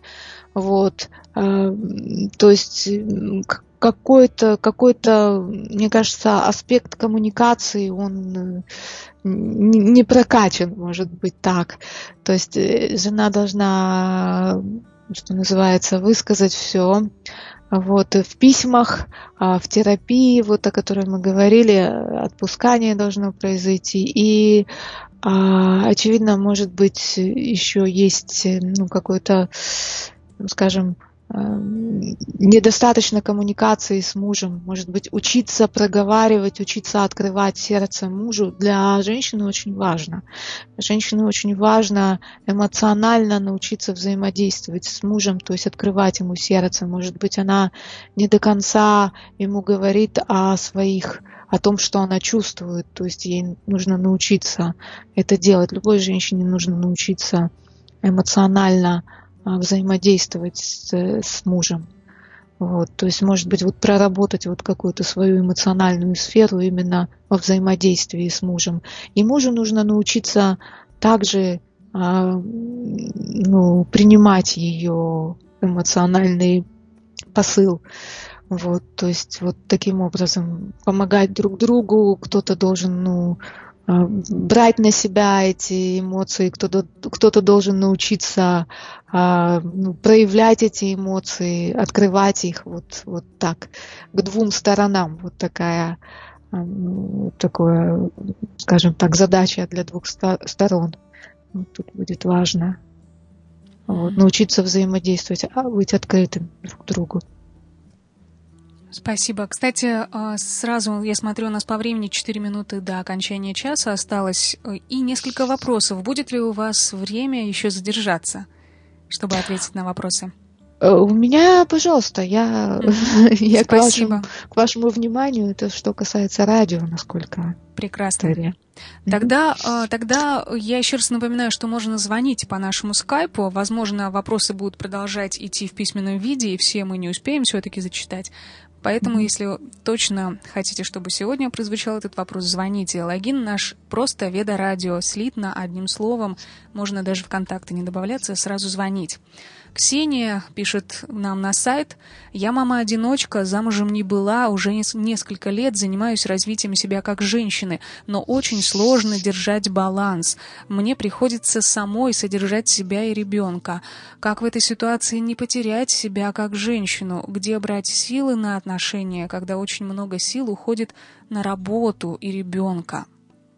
то есть какой-то, мне кажется, аспект коммуникации, он не прокачан, может быть, так. То есть жена должна, что называется, высказать все. В письмах, в терапии, о которой мы говорили, отпускание должно произойти. И, очевидно, может быть, еще есть какой-то, скажем, недостаточно коммуникации с мужем, может быть, учиться проговаривать, учиться открывать сердце мужу для женщины очень важно. Женщине очень важно эмоционально научиться взаимодействовать с мужем, то есть открывать ему сердце. Может быть, она не до конца ему говорит о том, что она чувствует, то есть ей нужно научиться это делать. Любой женщине нужно научиться эмоционально взаимодействовать с мужем. Вот, то есть, может быть, вот проработать вот какую-то свою эмоциональную сферу именно во взаимодействии с мужем. И мужу нужно научиться также принимать ее эмоциональный посыл. Вот, то есть вот таким образом помогать друг другу. Кто-то должен брать на себя эти эмоции, кто-то должен научиться проявлять эти эмоции, открывать их вот так, к двум сторонам. Вот такая, скажем так, задача для двух сторон. Тут будет важно научиться взаимодействовать, быть открытым друг к другу. Спасибо. Кстати, сразу я смотрю, у нас по времени 4 минуты до окончания часа осталось, и несколько вопросов. Будет ли у вас время еще задержаться, чтобы ответить на вопросы? У меня, пожалуйста, я Спасибо. к вашему вниманию, это что касается радио, насколько... Прекрасно. Тогда я еще раз напоминаю, что можно звонить по нашему скайпу. Возможно, вопросы будут продолжать идти в письменном виде, и все мы не успеем все-таки зачитать. Поэтому, если точно хотите, чтобы сегодня прозвучал этот вопрос, звоните. Логин наш просто Веда Радио, слитно, одним словом. Можно даже в контакты не добавляться, сразу звонить. Ксения пишет нам на сайт: «Я мама-одиночка, замужем не была, уже несколько лет занимаюсь развитием себя как женщины, но очень сложно держать баланс. Мне приходится самой содержать себя и ребенка. Как в этой ситуации не потерять себя как женщину? Где брать силы на отношения, когда очень много сил уходит на работу и ребенка?»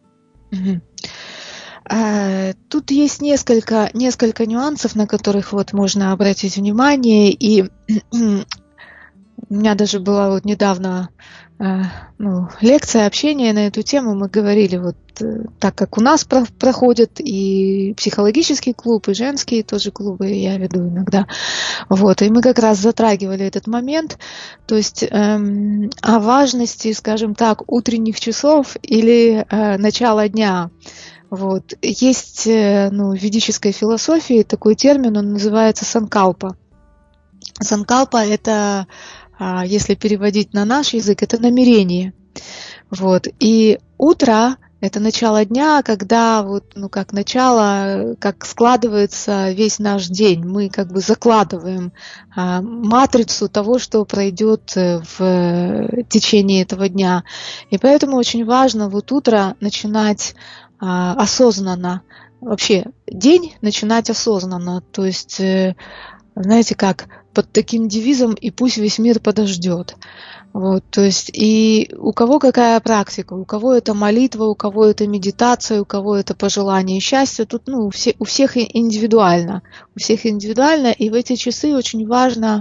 Тут есть несколько нюансов, на которых можно обратить внимание. И у меня даже была недавно лекция, общение на эту тему. Мы говорили, так как у нас проходят и психологический клуб, и женские тоже клубы я веду иногда. И мы как раз затрагивали этот момент, то есть о важности, скажем так, утренних часов или начала дня. Есть в ведической философии такой термин, он называется санкалпа. Санкалпа — это, если переводить на наш язык, это намерение. И утро — это начало дня, когда как начало, как складывается весь наш день. Мы как бы закладываем матрицу того, что пройдет в течение этого дня. И поэтому очень важно утро начинать осознанно, вообще день начинать осознанно, то есть, знаете как, под таким девизом «и пусть весь мир подождет». То есть, и у кого какая практика, у кого это молитва, у кого это медитация, у кого это пожелание счастья, тут у всех индивидуально, и в эти часы очень важно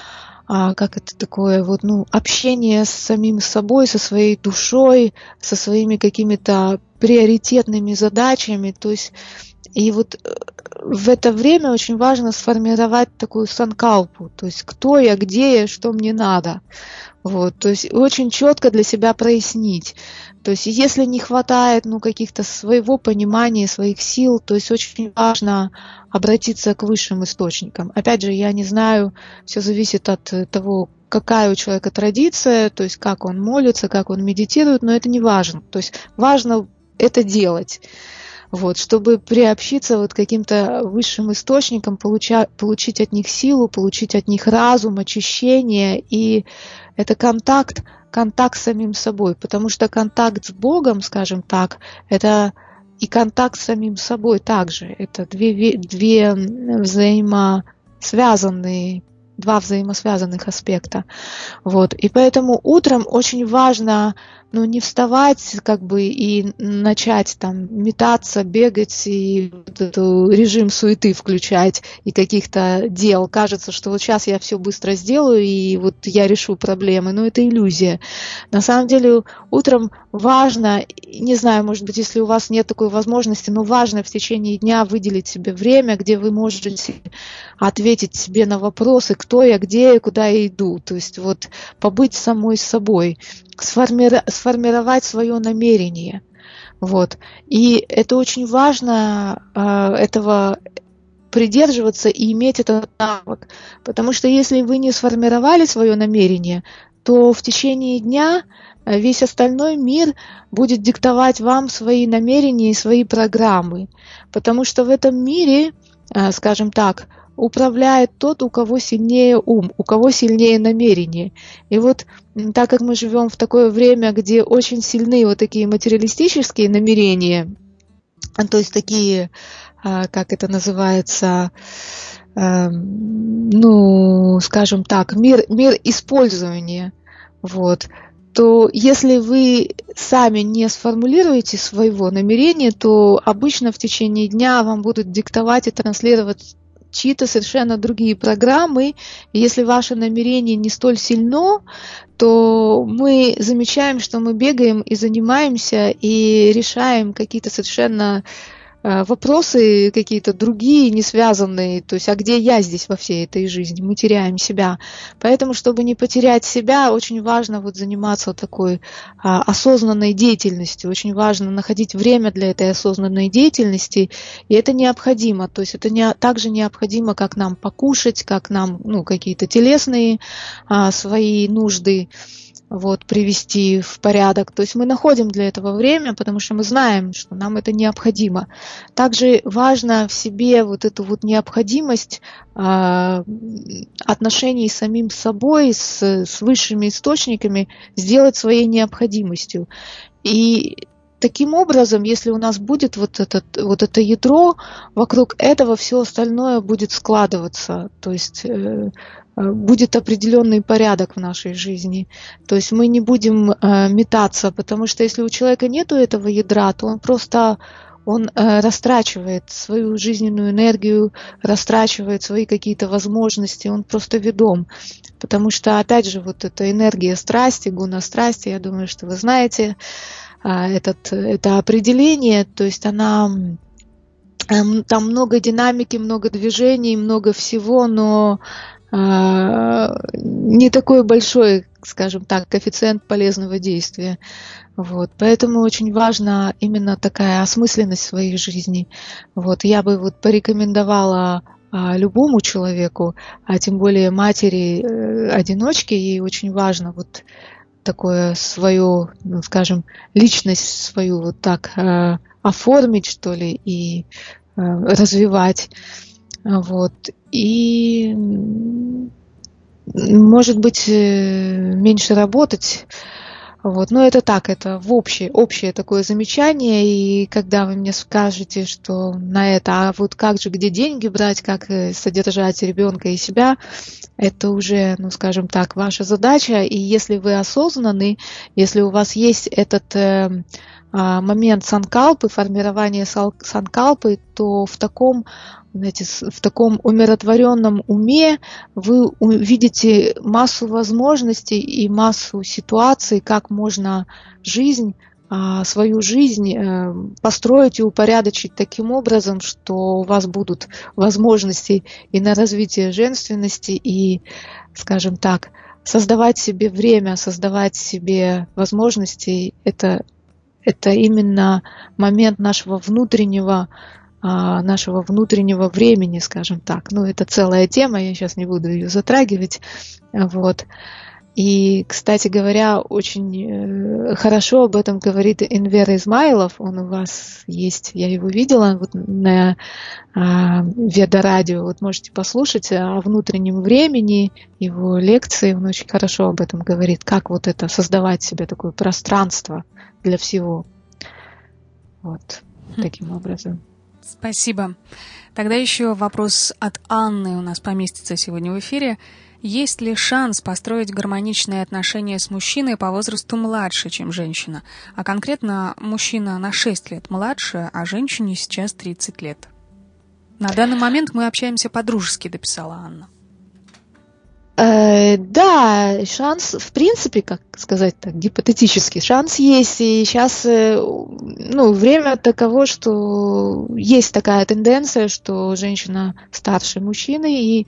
общение с самим собой, со своей душой, со своими какими-то приоритетными задачами. То есть, и в это время очень важно сформировать такую санкалпу, то есть кто я, где я, что мне надо. То есть очень четко для себя прояснить. То есть если не хватает каких-то своего понимания, своих сил, то есть очень важно обратиться к высшим источникам. Опять же, я не знаю, все зависит от того, какая у человека традиция, то есть как он молится, как он медитирует, но это не важно. То есть важно это делать. Чтобы приобщиться к каким-то высшим источникам, получить от них силу, получить от них разум, очищение, и это контакт с самим собой, потому что контакт с Богом, скажем так, это и контакт с самим собой также, это две взаимосвязанные два взаимосвязанных аспекта. Вот. И поэтому утром очень важно не вставать и начать там метаться, бегать и вот этот режим суеты включать и каких-то дел. Кажется, что вот сейчас я все быстро сделаю и вот я решу проблемы, но это иллюзия. На самом деле утром важно, не знаю, может быть, если у вас нет такой возможности, но важно в течение дня выделить себе время, где вы можете ответить себе на вопросы, кто я, где я, куда я иду. То есть вот побыть самой собой, сформировать свое намерение. Вот. И это очень важно, этого придерживаться и иметь этот навык. Потому что если вы не сформировали свое намерение, то в течение дня весь остальной мир будет диктовать вам свои намерения и свои программы. Потому что в этом мире, скажем так, управляет тот, у кого сильнее ум, у кого сильнее намерение. И вот так как мы живем в такое время, где очень сильны вот такие материалистические намерения, то есть такие, как это называется, скажем так, мир использования, вот, то если вы сами не сформулируете своего намерения, то обычно в течение дня вам будут диктовать и транслировать чьи-то совершенно другие программы. И если ваше намерение не столь сильно, то мы замечаем, что мы бегаем и занимаемся и решаем какие-то совершенно вопросы какие-то другие, не связанные, то есть, а где я здесь во всей этой жизни? Мы теряем себя. Поэтому, чтобы не потерять себя, очень важно вот заниматься вот такой осознанной деятельностью, очень важно находить время для этой осознанной деятельности, и это необходимо, то есть это так же необходимо, как нам покушать, как нам какие-то телесные свои нужды привести в порядок. То есть мы находим для этого время, потому что мы знаем, что нам это необходимо. Также важно в себе вот эту вот необходимость отношений с самим собой, с высшими источниками сделать своей необходимостью. И таким образом, если у нас будет вот это ядро, вокруг этого все остальное будет складываться. То есть будет определенный порядок в нашей жизни. То есть мы не будем метаться, потому что если у человека нет этого ядра, то он растрачивает свою жизненную энергию, растрачивает свои какие-то возможности, он просто ведом. Потому что, опять же, вот эта энергия страсти, гуна страсти, я думаю, что вы знаете это определение, то есть там много динамики, много движений, много всего, но не такой большой, скажем так, коэффициент полезного действия. Вот. Поэтому очень важна именно такая осмысленность своей жизни. Вот. Я бы порекомендовала любому человеку, а тем более матери-одиночке, ей очень важно такое свою, скажем, личность свою так оформить, что ли, и развивать. Вот. И, может быть, меньше работать. Вот. Но это так, это общее такое замечание. И когда вы мне скажете, что на это, а вот как же, где деньги брать, как содержать ребенка и себя, это уже, скажем так, ваша задача. И если вы осознанны, если у вас есть этот момент санкалпы, формирование санкалпы, то в таком умиротворенном уме вы увидите массу возможностей и массу ситуаций, как можно свою жизнь построить и упорядочить таким образом, что у вас будут возможности и на развитие женственности, и, скажем так, создавать себе время, создавать себе возможности. Это именно момент нашего внутреннего времени, скажем так. Это целая тема, я сейчас не буду ее затрагивать. Вот. И, кстати говоря, очень хорошо об этом говорит Энвер Измайлов. Он у вас есть, я его видела на Веда-радио. Можете послушать о внутреннем времени, его лекции. Он очень хорошо об этом говорит, как это создавать себе такое пространство для всего. Таким образом. Спасибо. Тогда еще вопрос от Анны у нас поместится сегодня в эфире. Есть ли шанс построить гармоничные отношения с мужчиной по возрасту младше, чем женщина? А конкретно мужчина на 6 лет младше, а женщине сейчас 30 лет. На данный момент мы общаемся по-дружески, дописала Анна. Да, шанс, в принципе, как сказать так, гипотетически, шанс есть. И сейчас, время таково, что есть такая тенденция, что женщина старше мужчины,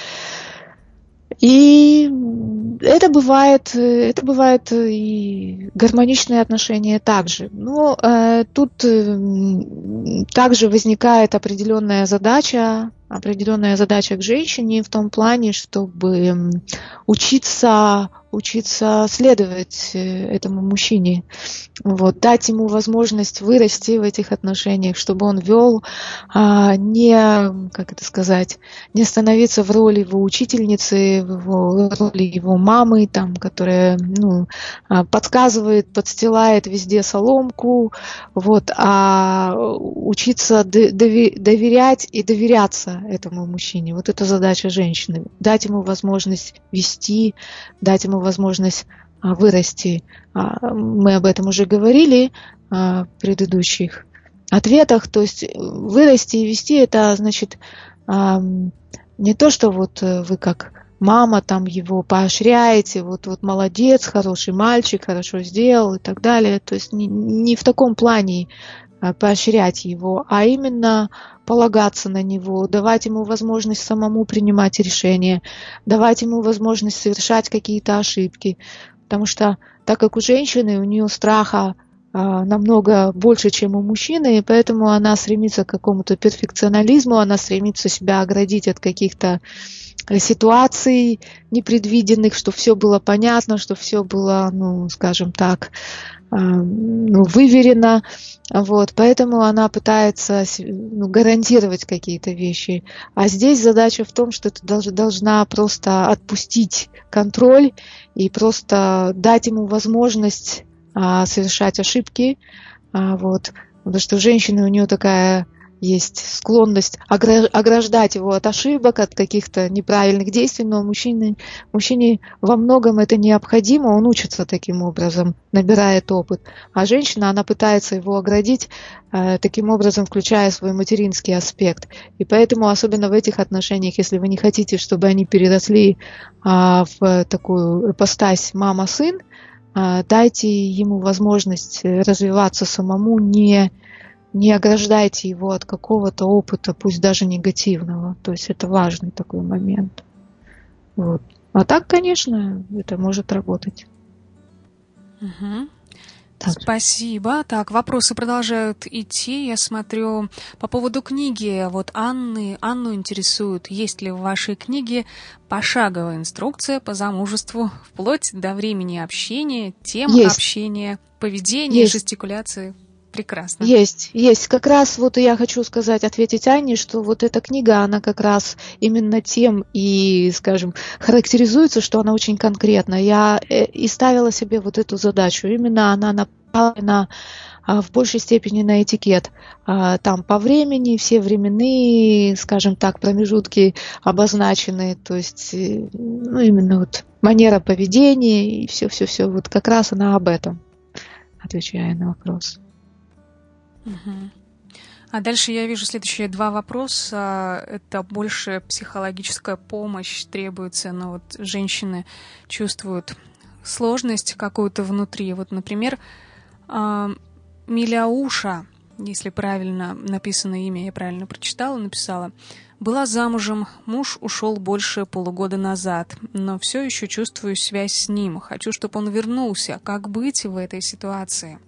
и это бывает и гармоничные отношения также. Но тут также возникает определенная задача к женщине в том плане, чтобы учиться следовать этому мужчине, дать ему возможность вырасти в этих отношениях, чтобы он вел, не становиться в роли его учительницы, в роли его мамы, которая подсказывает, подстилает везде соломку, а учиться доверять и доверяться этому мужчине. Вот это задача женщины. Дать ему возможность вести, дать ему возможность вырасти. Мы об этом уже говорили в предыдущих ответах. То есть вырасти и вести — это значит не то, что вы как мама его поощряете, молодец, хороший мальчик, хорошо сделал и так далее. То есть не в таком плане поощрять его, а именно полагаться на него, давать ему возможность самому принимать решения, давать ему возможность совершать какие-то ошибки. Потому что, так как у женщины, у нее страха намного больше, чем у мужчины, и поэтому она стремится к какому-то перфекционализму, она стремится себя оградить от каких-то ситуаций непредвиденных, чтобы все было понятно, чтобы все было, выверено. Поэтому она пытается гарантировать какие-то вещи. А здесь задача в том, что ты должна просто отпустить контроль и просто дать ему возможность совершать ошибки. Потому что у женщины, у нее такая есть склонность ограждать его от ошибок, от каких-то неправильных действий, но мужчине во многом это необходимо, он учится таким образом, набирает опыт. А женщина, она пытается его оградить, таким образом включая свой материнский аспект. И поэтому, особенно в этих отношениях, если вы не хотите, чтобы они переросли в такую ипостась мама-сын, дайте ему возможность развиваться самому, не ограждайте его от какого-то опыта, пусть даже негативного. То есть это важный такой момент. А так, конечно, это может работать. Угу. Спасибо. Так, вопросы продолжают идти. Я смотрю по поводу книги. Анну интересует, есть ли в вашей книге пошаговая инструкция по замужеству, вплоть до времени общения, тем общения, поведения, жестикуляции. Прекрасно. Есть. Как раз я хочу ответить Анне, что эта книга, она как раз именно тем и, характеризуется, что она очень конкретна. Я и ставила себе эту задачу. Именно она направлена в большей степени на этикет. Там по времени, все временные, промежутки обозначены. То есть, именно манера поведения и все. Как раз она об этом, отвечая на вопрос. Угу. А дальше я вижу следующие 2 вопроса. Это больше психологическая помощь требуется, но женщины чувствуют сложность какую-то внутри. Например, Миляуша, если правильно написано имя, я правильно прочитала, написала: была замужем, муж ушел больше полугода назад, но все еще чувствую связь с ним. Хочу, чтобы он вернулся. Как быть в этой ситуации?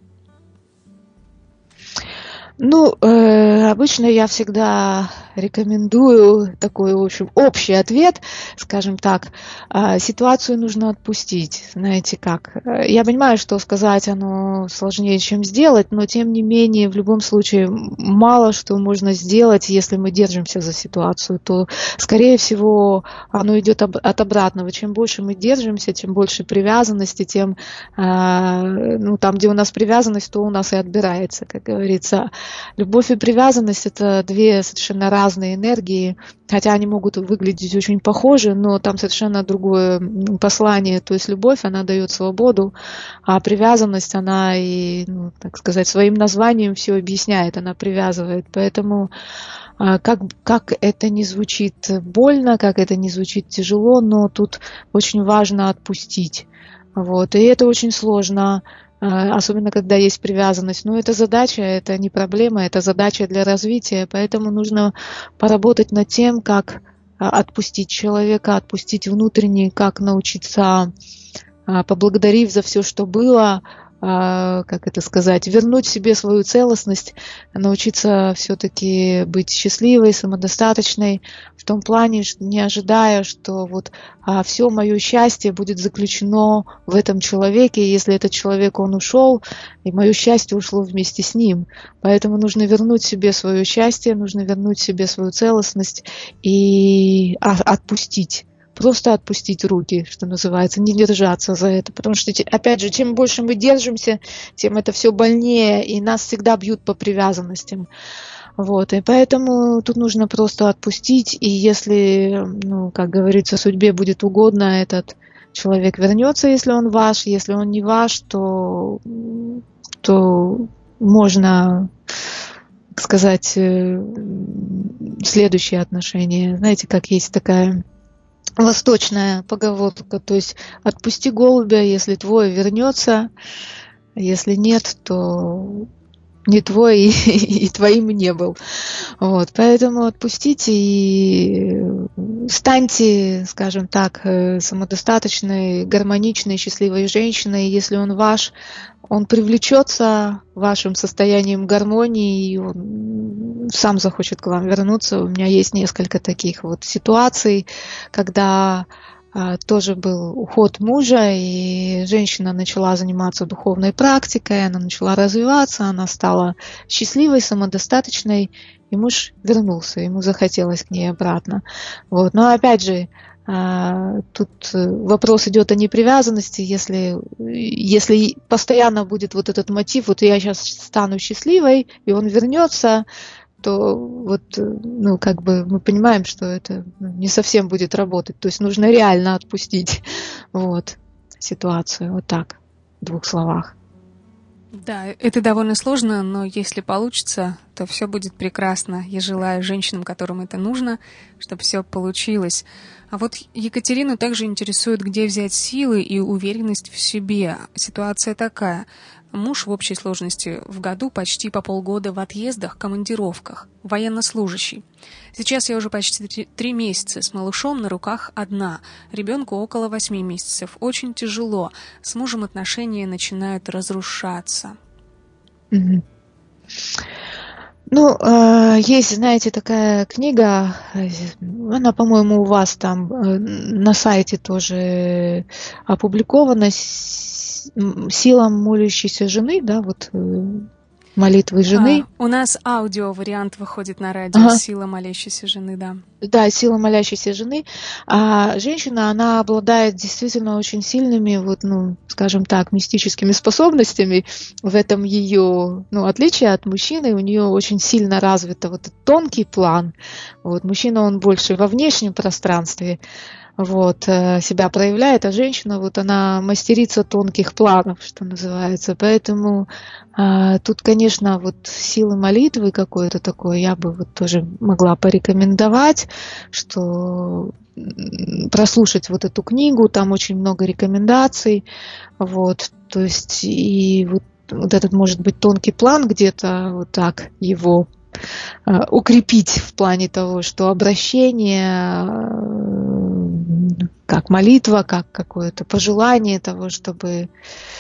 Обычно я всегда рекомендую такой, общий ответ, ситуацию нужно отпустить. Знаете как? Я понимаю, что сказать оно сложнее, чем сделать, но тем не менее, в любом случае, мало что можно сделать, если мы держимся за ситуацию, то, скорее всего, оно идет от обратного. Чем больше мы держимся, чем больше привязанности, тем, там, где у нас привязанность, то у нас и отбирается, как говорится. любовь и привязанность — это две совершенно разные энергии, хотя они могут выглядеть очень похожи, но там совершенно другое послание. То есть любовь, она дает свободу, а привязанность, она и, так сказать, своим названием все объясняет, она привязывает. Поэтому как это не звучит больно, как это не звучит тяжело, но тут очень важно отпустить. Вот. И это очень сложно, особенно когда есть привязанность. Но это задача, это не проблема, это задача для развития. Поэтому нужно поработать над тем, как отпустить человека, отпустить внутренне, как научиться, поблагодарив за все, что было, как это сказать, вернуть себе свою целостность, научиться все-таки быть счастливой, самодостаточной, в том плане, не ожидая, что вот все мое счастье будет заключено в этом человеке, если этот человек, он ушел, и мое счастье ушло вместе с ним. Поэтому нужно вернуть себе свое счастье, нужно вернуть себе свою целостность и отпустить. Просто отпустить руки, что называется, не держаться за это. Потому что, опять же, чем больше мы держимся, тем это все больнее, и нас всегда бьют по привязанностям. Вот. И поэтому тут нужно просто отпустить, и если, как говорится, судьбе будет угодно, этот человек вернется, если он ваш. Если он не ваш, то можно, так сказать, следующие отношения. Знаете, как есть такая восточная поговорка, то есть отпусти голубя, если твой вернется, если нет, то не твой и твоим не был. Вот, поэтому отпустите и станьте, скажем так, самодостаточной, гармоничной, счастливой женщиной. Если он ваш, он привлечется вашим состоянием гармонии, и он сам захочет к вам вернуться. У меня есть несколько таких вот ситуаций, когда тоже был уход мужа, и женщина начала заниматься духовной практикой, она начала развиваться, она стала счастливой, самодостаточной, и муж вернулся, ему захотелось к ней обратно. Вот. Но опять же, тут вопрос идет о непривязанности. Если постоянно будет вот этот мотив, вот я сейчас стану счастливой, и он вернется, то вот, мы понимаем, что это не совсем будет работать. То есть нужно реально отпустить ситуацию. Вот так, в 2 словах. Да, это довольно сложно, но если получится, то все будет прекрасно. Я желаю женщинам, которым это нужно, чтобы все получилось. А вот Екатерину также интересует, где взять силы и уверенность в себе. Ситуация такая. Муж в общей сложности в году почти по полгода в отъездах, командировках, военнослужащий. Сейчас я уже почти 3 месяца с малышом на руках одна, ребенку около 8 месяцев. Очень тяжело. С мужем отношения начинают разрушаться. Mm-hmm. Есть, знаете, такая книга, она, по-моему, у вас там на сайте тоже опубликована, «Сила молящейся жены», да, вот молитвы жены. У нас аудио-вариант выходит на радио, «Сила молящейся жены», да. Да, «Сила молящейся жены». А женщина, она обладает действительно очень сильными, скажем так, мистическими способностями. В этом ее, отличие от мужчины, у нее очень сильно развит этот тонкий план. Мужчина, он больше во внешнем пространстве себя проявляет, а женщина, она мастерица тонких планов, что называется. Поэтому тут, конечно, силы молитвы какое-то такое я бы тоже могла порекомендовать, что прослушать эту книгу, там очень много рекомендаций, то есть и этот, может быть, тонкий план где-то так его укрепить в плане того, что обращение, как молитва, как какое-то пожелание того, чтобы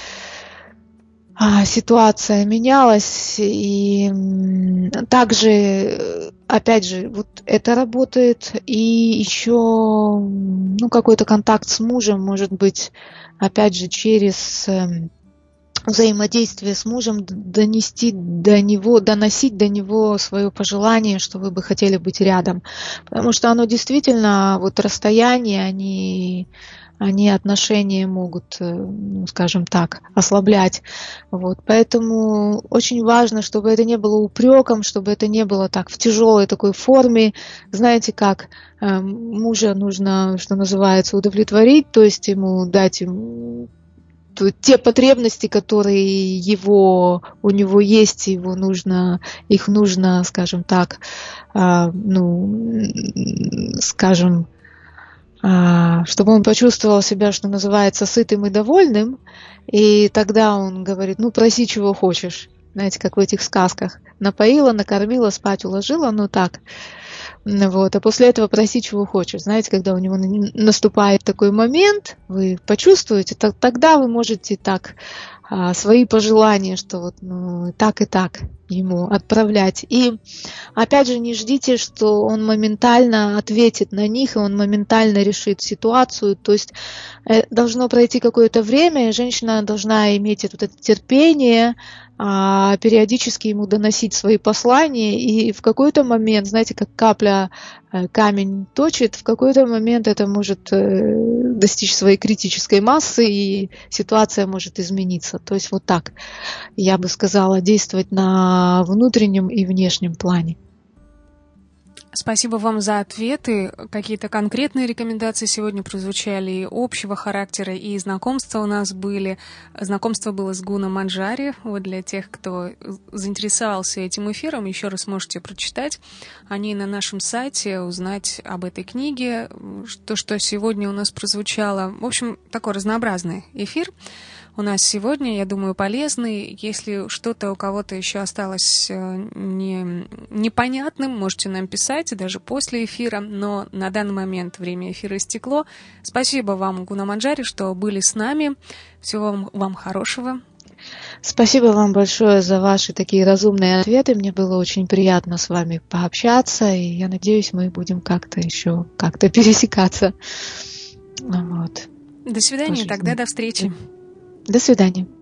ситуация менялась. И также, опять же, это работает. И еще какой-то контакт с мужем, может быть, опять же, через взаимодействие с мужем доносить до него свое пожелание, что вы бы хотели быть рядом. Потому что оно действительно, расстояние, они они отношения могут, скажем так, ослаблять. Вот. Поэтому очень важно, чтобы это не было упреком, чтобы это не было так в тяжелой такой форме. Знаете, как мужа нужно, что называется, удовлетворить, то есть ему дать ему те потребности, которые у него есть, их нужно, скажем так, чтобы он почувствовал себя, что называется, сытым и довольным, и тогда он говорит, проси, чего хочешь. Знаете, как в этих сказках. Напоила, накормила, спать уложила, так. Вот. А после этого проси, чего хочешь. Знаете, когда у него наступает такой момент, вы почувствуете, тогда вы можете так свои пожелания, что так и так ему отправлять. И опять же, не ждите, что он моментально ответит на них, и он моментально решит ситуацию. То есть должно пройти какое-то время, и женщина должна иметь это терпение, периодически ему доносить свои послания, и в какой-то момент, знаете, как капля камень точит, в какой-то момент это может достичь своей критической массы, и ситуация может измениться. То есть вот так, я бы сказала, действовать на внутреннем и внешнем плане. Спасибо вам за ответы. Какие-то конкретные рекомендации сегодня прозвучали и общего характера, и знакомства у нас были. Знакомство было с Гуна Манджари. Вот для тех, кто заинтересовался этим эфиром, еще раз можете прочитать о ней на нашем сайте, узнать об этой книге, то, что сегодня у нас прозвучало. В общем, такой разнообразный эфир у нас сегодня, я думаю, полезный. Если что-то у кого-то еще осталось непонятным, можете нам писать, даже после эфира, но на данный момент время эфира истекло. Спасибо вам, Гуна Манджари, что были с нами. Всего вам хорошего. Спасибо вам большое за ваши такие разумные ответы. Мне было очень приятно с вами пообщаться, и я надеюсь, мы будем как-то пересекаться. Вот. До свидания, тогда до встречи. До свидания.